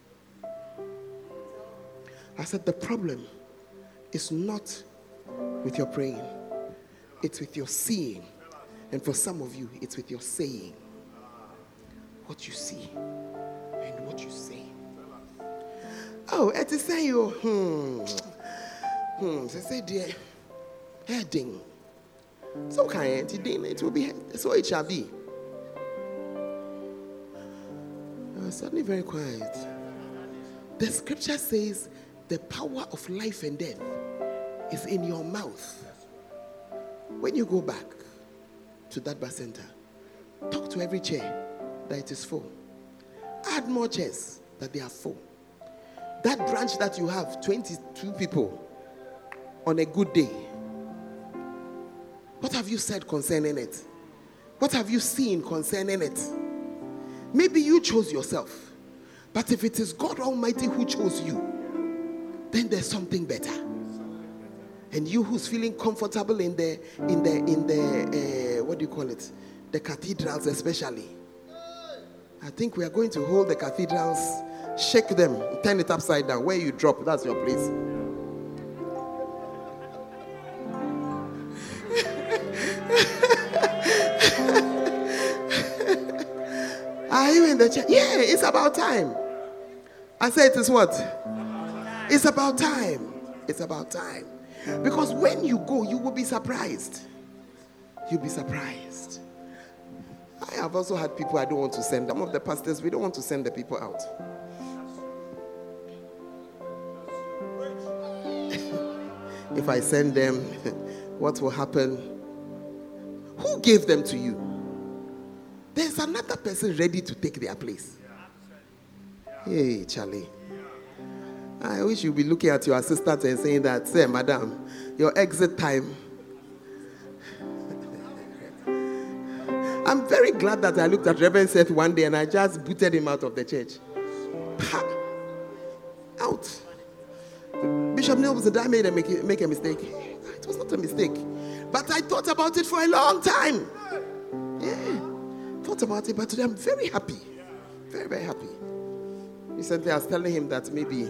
I said the problem is not with your praying. It's with your seeing. And for some of you, it's with your saying. What you see and what you say. Oh, it is say you. Hmm. Hmm. So say dear. Heading. So kind. It will be. So it shall be. Uh, suddenly very quiet. The scripture says the power of life and death is in your mouth. When you go back to that bar center, talk to every chair that it is full. Add more chairs that they are full. That branch that you have, twenty-two people on a good day. What have you said concerning it? What have you seen concerning it? Maybe you chose yourself. But if it is God Almighty who chose you, then there's something better. And you who's feeling comfortable in the, in the, in the, uh, what do you call it? The cathedrals especially. I think we are going to hold the cathedrals, shake them, turn it upside down. Where you drop, that's your place. Are you in the church? Yeah, it's about time. I say it is what? It's about time. It's about time. Because when you go, you will be surprised. You'll be surprised. I have also had people I don't want to send. Some of the pastors, we don't want to send the people out. If I send them, what will happen? Who gave them to you? There's another person ready to take their place. Hey, Charlie. I wish you'd be looking at your assistant and saying that, say, madam, your exit time. I'm very glad that I looked at Reverend Seth one day and I just booted him out of the church. Pa! Out. Bishop Neil said, I made a make, make a mistake. It was not a mistake. But I thought about it for a long time. Yeah. Thought about it, but today I'm very happy. Very, very happy. Recently I was telling him that maybe...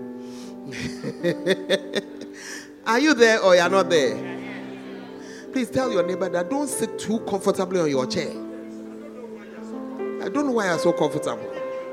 Are you there or you're not there? Please tell your neighbor that don't sit too comfortably on your chair. I don't know why you're so comfortable.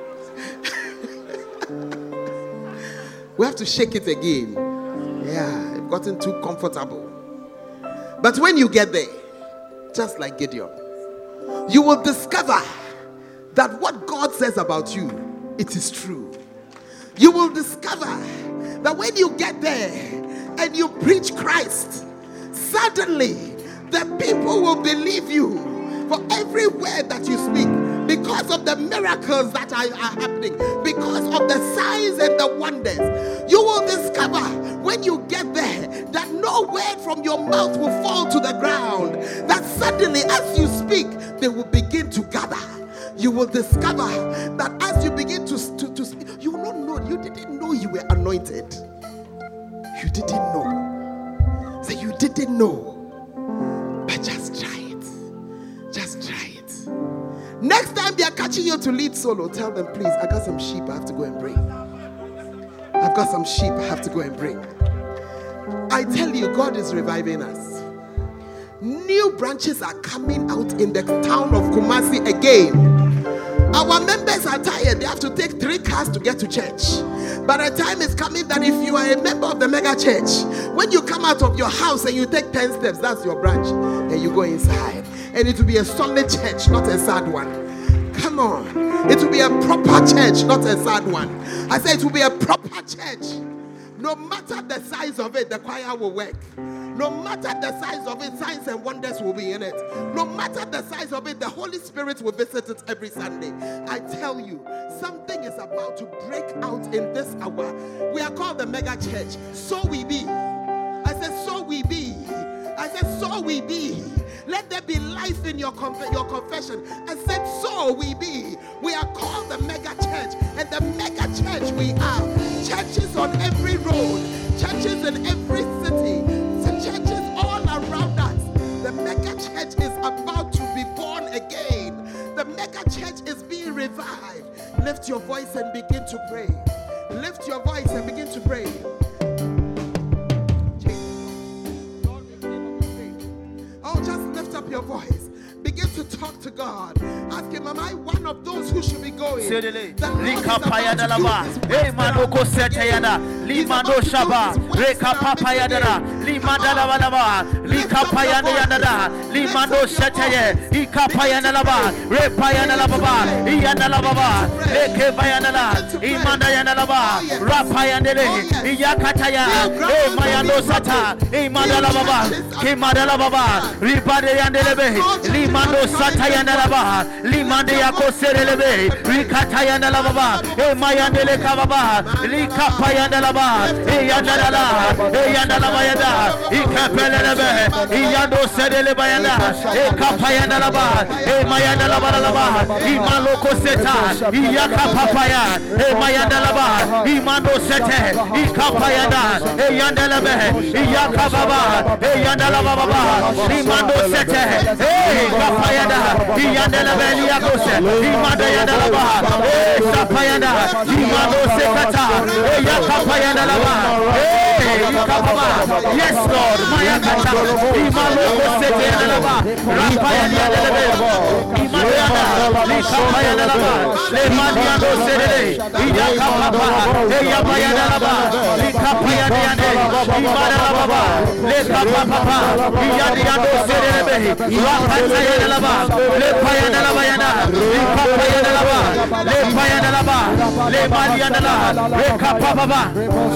We have to shake it again. Yeah, you've gotten too comfortable. But when you get there, just like Gideon, you will discover that what God says about you, it is true. You will discover that when you get there and you preach Christ, suddenly the people will believe you for every word that you speak, because of the miracles that are, are happening, because of the signs and the wonders. You will discover when you get there that no word from your mouth will fall to the ground, that suddenly as you speak, they will begin to gather. You will discover that as you begin to, to, to speak, you will not know, you didn't know you were anointed. You didn't know. So you didn't know. But just try it. Just try it. Next time they are catching you to lead solo, tell them, please, I got some sheep I have to go and bring. I've got some sheep I have to go and bring. I tell you, God is reviving us. New branches are coming out in the town of Kumasi again. Our members are tired. They have to take three cars to get to church. But the time is coming that if you are a member of the mega church, when you come out of your house and you take ten steps, that's your branch, and you go inside. And it will be a solid church, not a sad one. Come on. It will be a proper church, not a sad one. I say it will be a proper church. No matter the size of it, the choir will work. No matter the size of it, signs and wonders will be in it. No matter the size of it, the Holy Spirit will visit it every Sunday. I tell you, something is about to break out in this hour. We are called the mega church. So we be. I said, so we be. I said, so we be. Let there be life in your, conf- your confession. I said, so we be. We are called the mega church. And the mega church we are. Churches on every road. Churches in every city. Churches all around us. The mega church is about to be born again. The mega church is being revived. Lift your voice and begin to pray. Lift your voice and begin to pray. Oh, just lift up your voice. Begin to talk to God. Ask him, am I one of those who should be going? The Lord is about to do this Mando Satayana Laba, Limande Yako Serelebe, Rikatayana Laba, E Mayandele Kababa, Likapayana Laba, E Yandala, E Yandala Bayada, E Kapelebe, E Yando Serelebayana, E Kapayana Laba, E Mayandala Laba, E Maloko Seta, E Yakapapaya, E Mayandalaba, E Mando Sete, E Kapayana, E Yandalabe, E Yakababa, E Yandala Baba, E Mando Sete, E Kapayana, Yandela Belia Gose, Imada Yandalaba, Eh, Sapayana, Imado Sekata, Eh, Yakapayana Laba, Eh, Yakapaba, yes Lord, Mayakata, Imalo Gose Yandalaba, Rapayana Yandalabe, Imadana, Likapayana Laba, Lemania Gose, Yakapapa, Eh, Yapayana Laba, Likapayana Yande, Imada Laba, Lekapapa, Yandiyando Serebe, Rapayana Laba, Le Payana Labayana, Le Papayana Laba, Le Payana Laba, Le Mariana La, Le Capababa.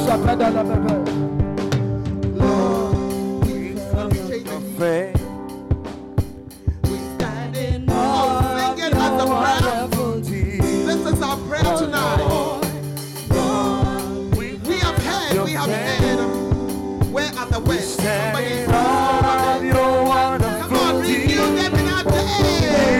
We stand in awe of your wonderful deeds. This is our prayer tonight. We have heard, we have heard. Where are the words? Somebody of your wonderful come on, renew them in our day.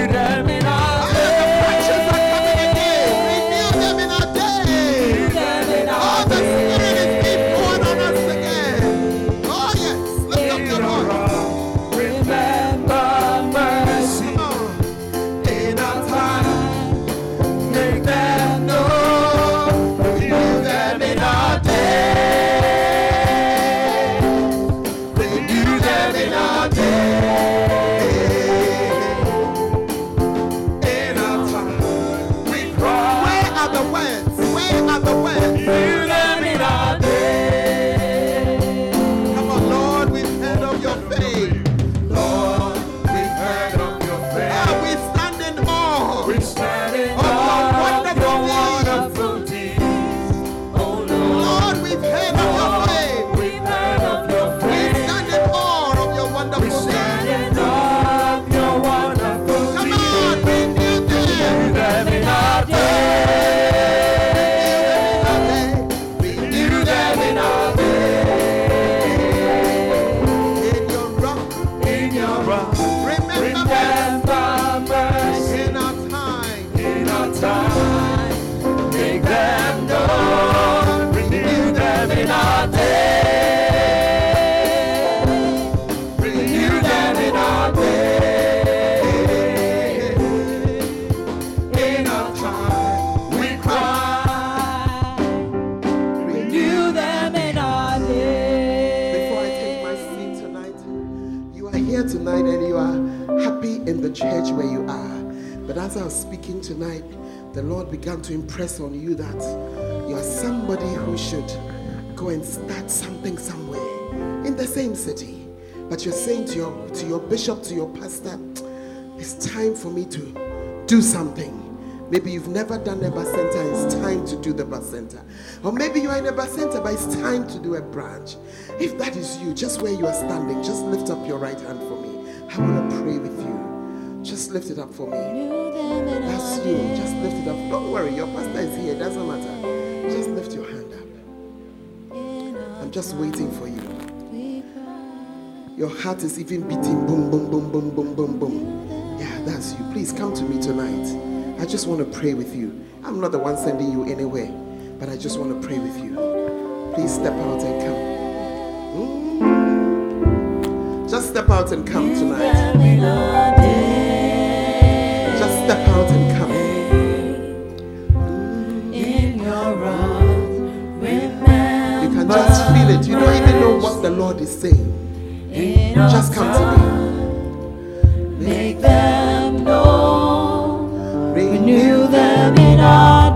church where you are. But as I was speaking tonight, the Lord began to impress on you that you are somebody who should go and start something somewhere in the same city. But you're saying to your to your bishop, to your pastor, it's time for me to do something. Maybe you've never done a bus center, it's time to do the bus center. Or maybe you are in a bus center, but it's time to do a branch. If that is you, just where you are standing, just lift up your right hand for me. I want to pray with you. Just lift it up for me. That's you. Just lift it up. Don't worry, your pastor is here. It doesn't matter. Just lift your hand up. I'm just waiting for you. Your heart is even beating. Boom, boom, boom, boom, boom, boom, boom. Yeah, that's you. Please come to me tonight. I just want to pray with you. I'm not the one sending you anywhere, but I just want to pray with you. Please step out and come. Mm. Just step out and come tonight. Just step out and come. Mm. You can just feel it. You don't even know what the Lord is saying. Just come to me. Make them know, renew them in our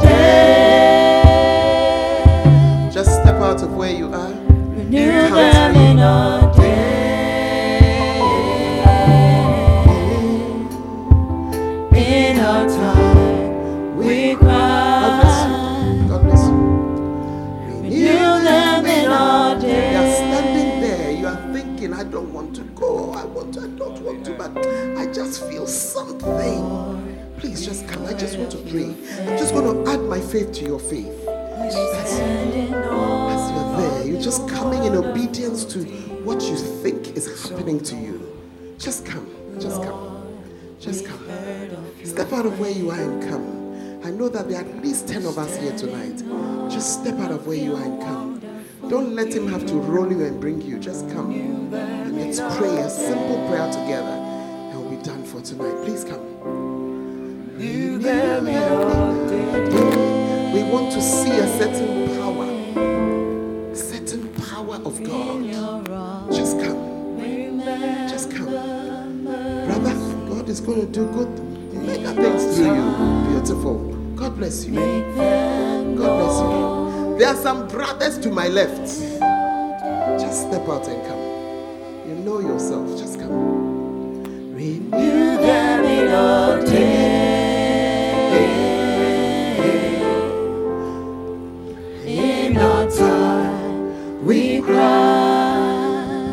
day. Just step out of where you are. Renew them in our day. In our time, we cry. God bless you. Renew them in our day. You are standing there. You are thinking, I don't want to go. I want to, I don't want to, but I just feel something. Please just come. I just want to pray. I'm just going to add my faith to your faith. As, as you're there, you're just coming in obedience to what you think is happening to you. Just come. Just come. Just come. Step out of where you are and come. I know that there are at least ten of us here tonight. Just step out of where you are and come. Don't let him have to roll you and bring you. Just come. And let's pray a simple prayer together. And we'll be done for tonight. Please come. We want to see a certain power. Certain power of God. Just come. Just come. Brother, God is going to do good mega things through you. Beautiful. God bless you. God bless you. There are some brothers to my left. Just step out and come. You know yourself. Just come. Renew them in our day. In our time, we cry.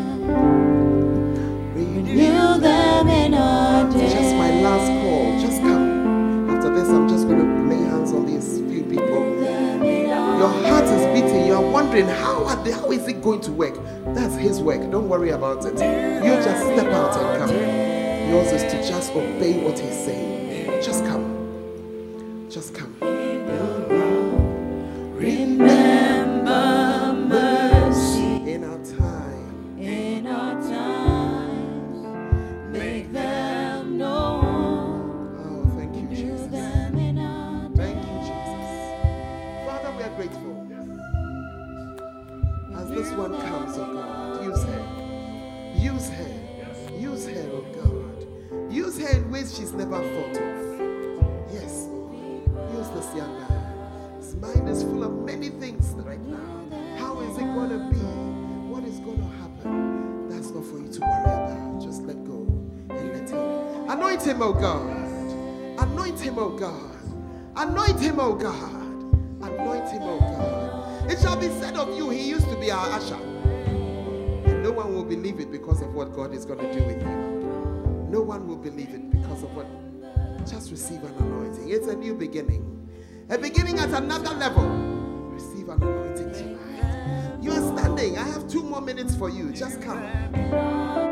Renew them in our day. Just my last call. Just come. After this, I'm just going to lay hands on these few people. Your heart is beating. You are wondering, how, are they, how is it going to work? That's his work. Don't worry about it. You just step out and come. Yours is to just obey what he's saying. Just come. Just come. Remember mercy In our time. in our times. Make them know. Oh, thank you, Jesus. Them in our Thank you, Jesus. Father, we are grateful. As this one comes, oh God, use her. Use her. Use her, oh God. Use her in ways she's never thought of. Yes, Lord. Use this young man. His mind is full of many things right now. How is it going to be? What is going to happen? That's not for you to worry about. Just let go and let him. Anoint him, oh God. Anoint him, oh God. Anoint him, oh God. Anoint him, oh God. It shall be said of you, he used to be our usher. And no one will believe it because of what God is going to do with you. No one will believe it because of what. Just receive an anointing. It's a new beginning. A beginning at another level. Receive an anointing tonight. You are standing. I have two more minutes for you. Just come.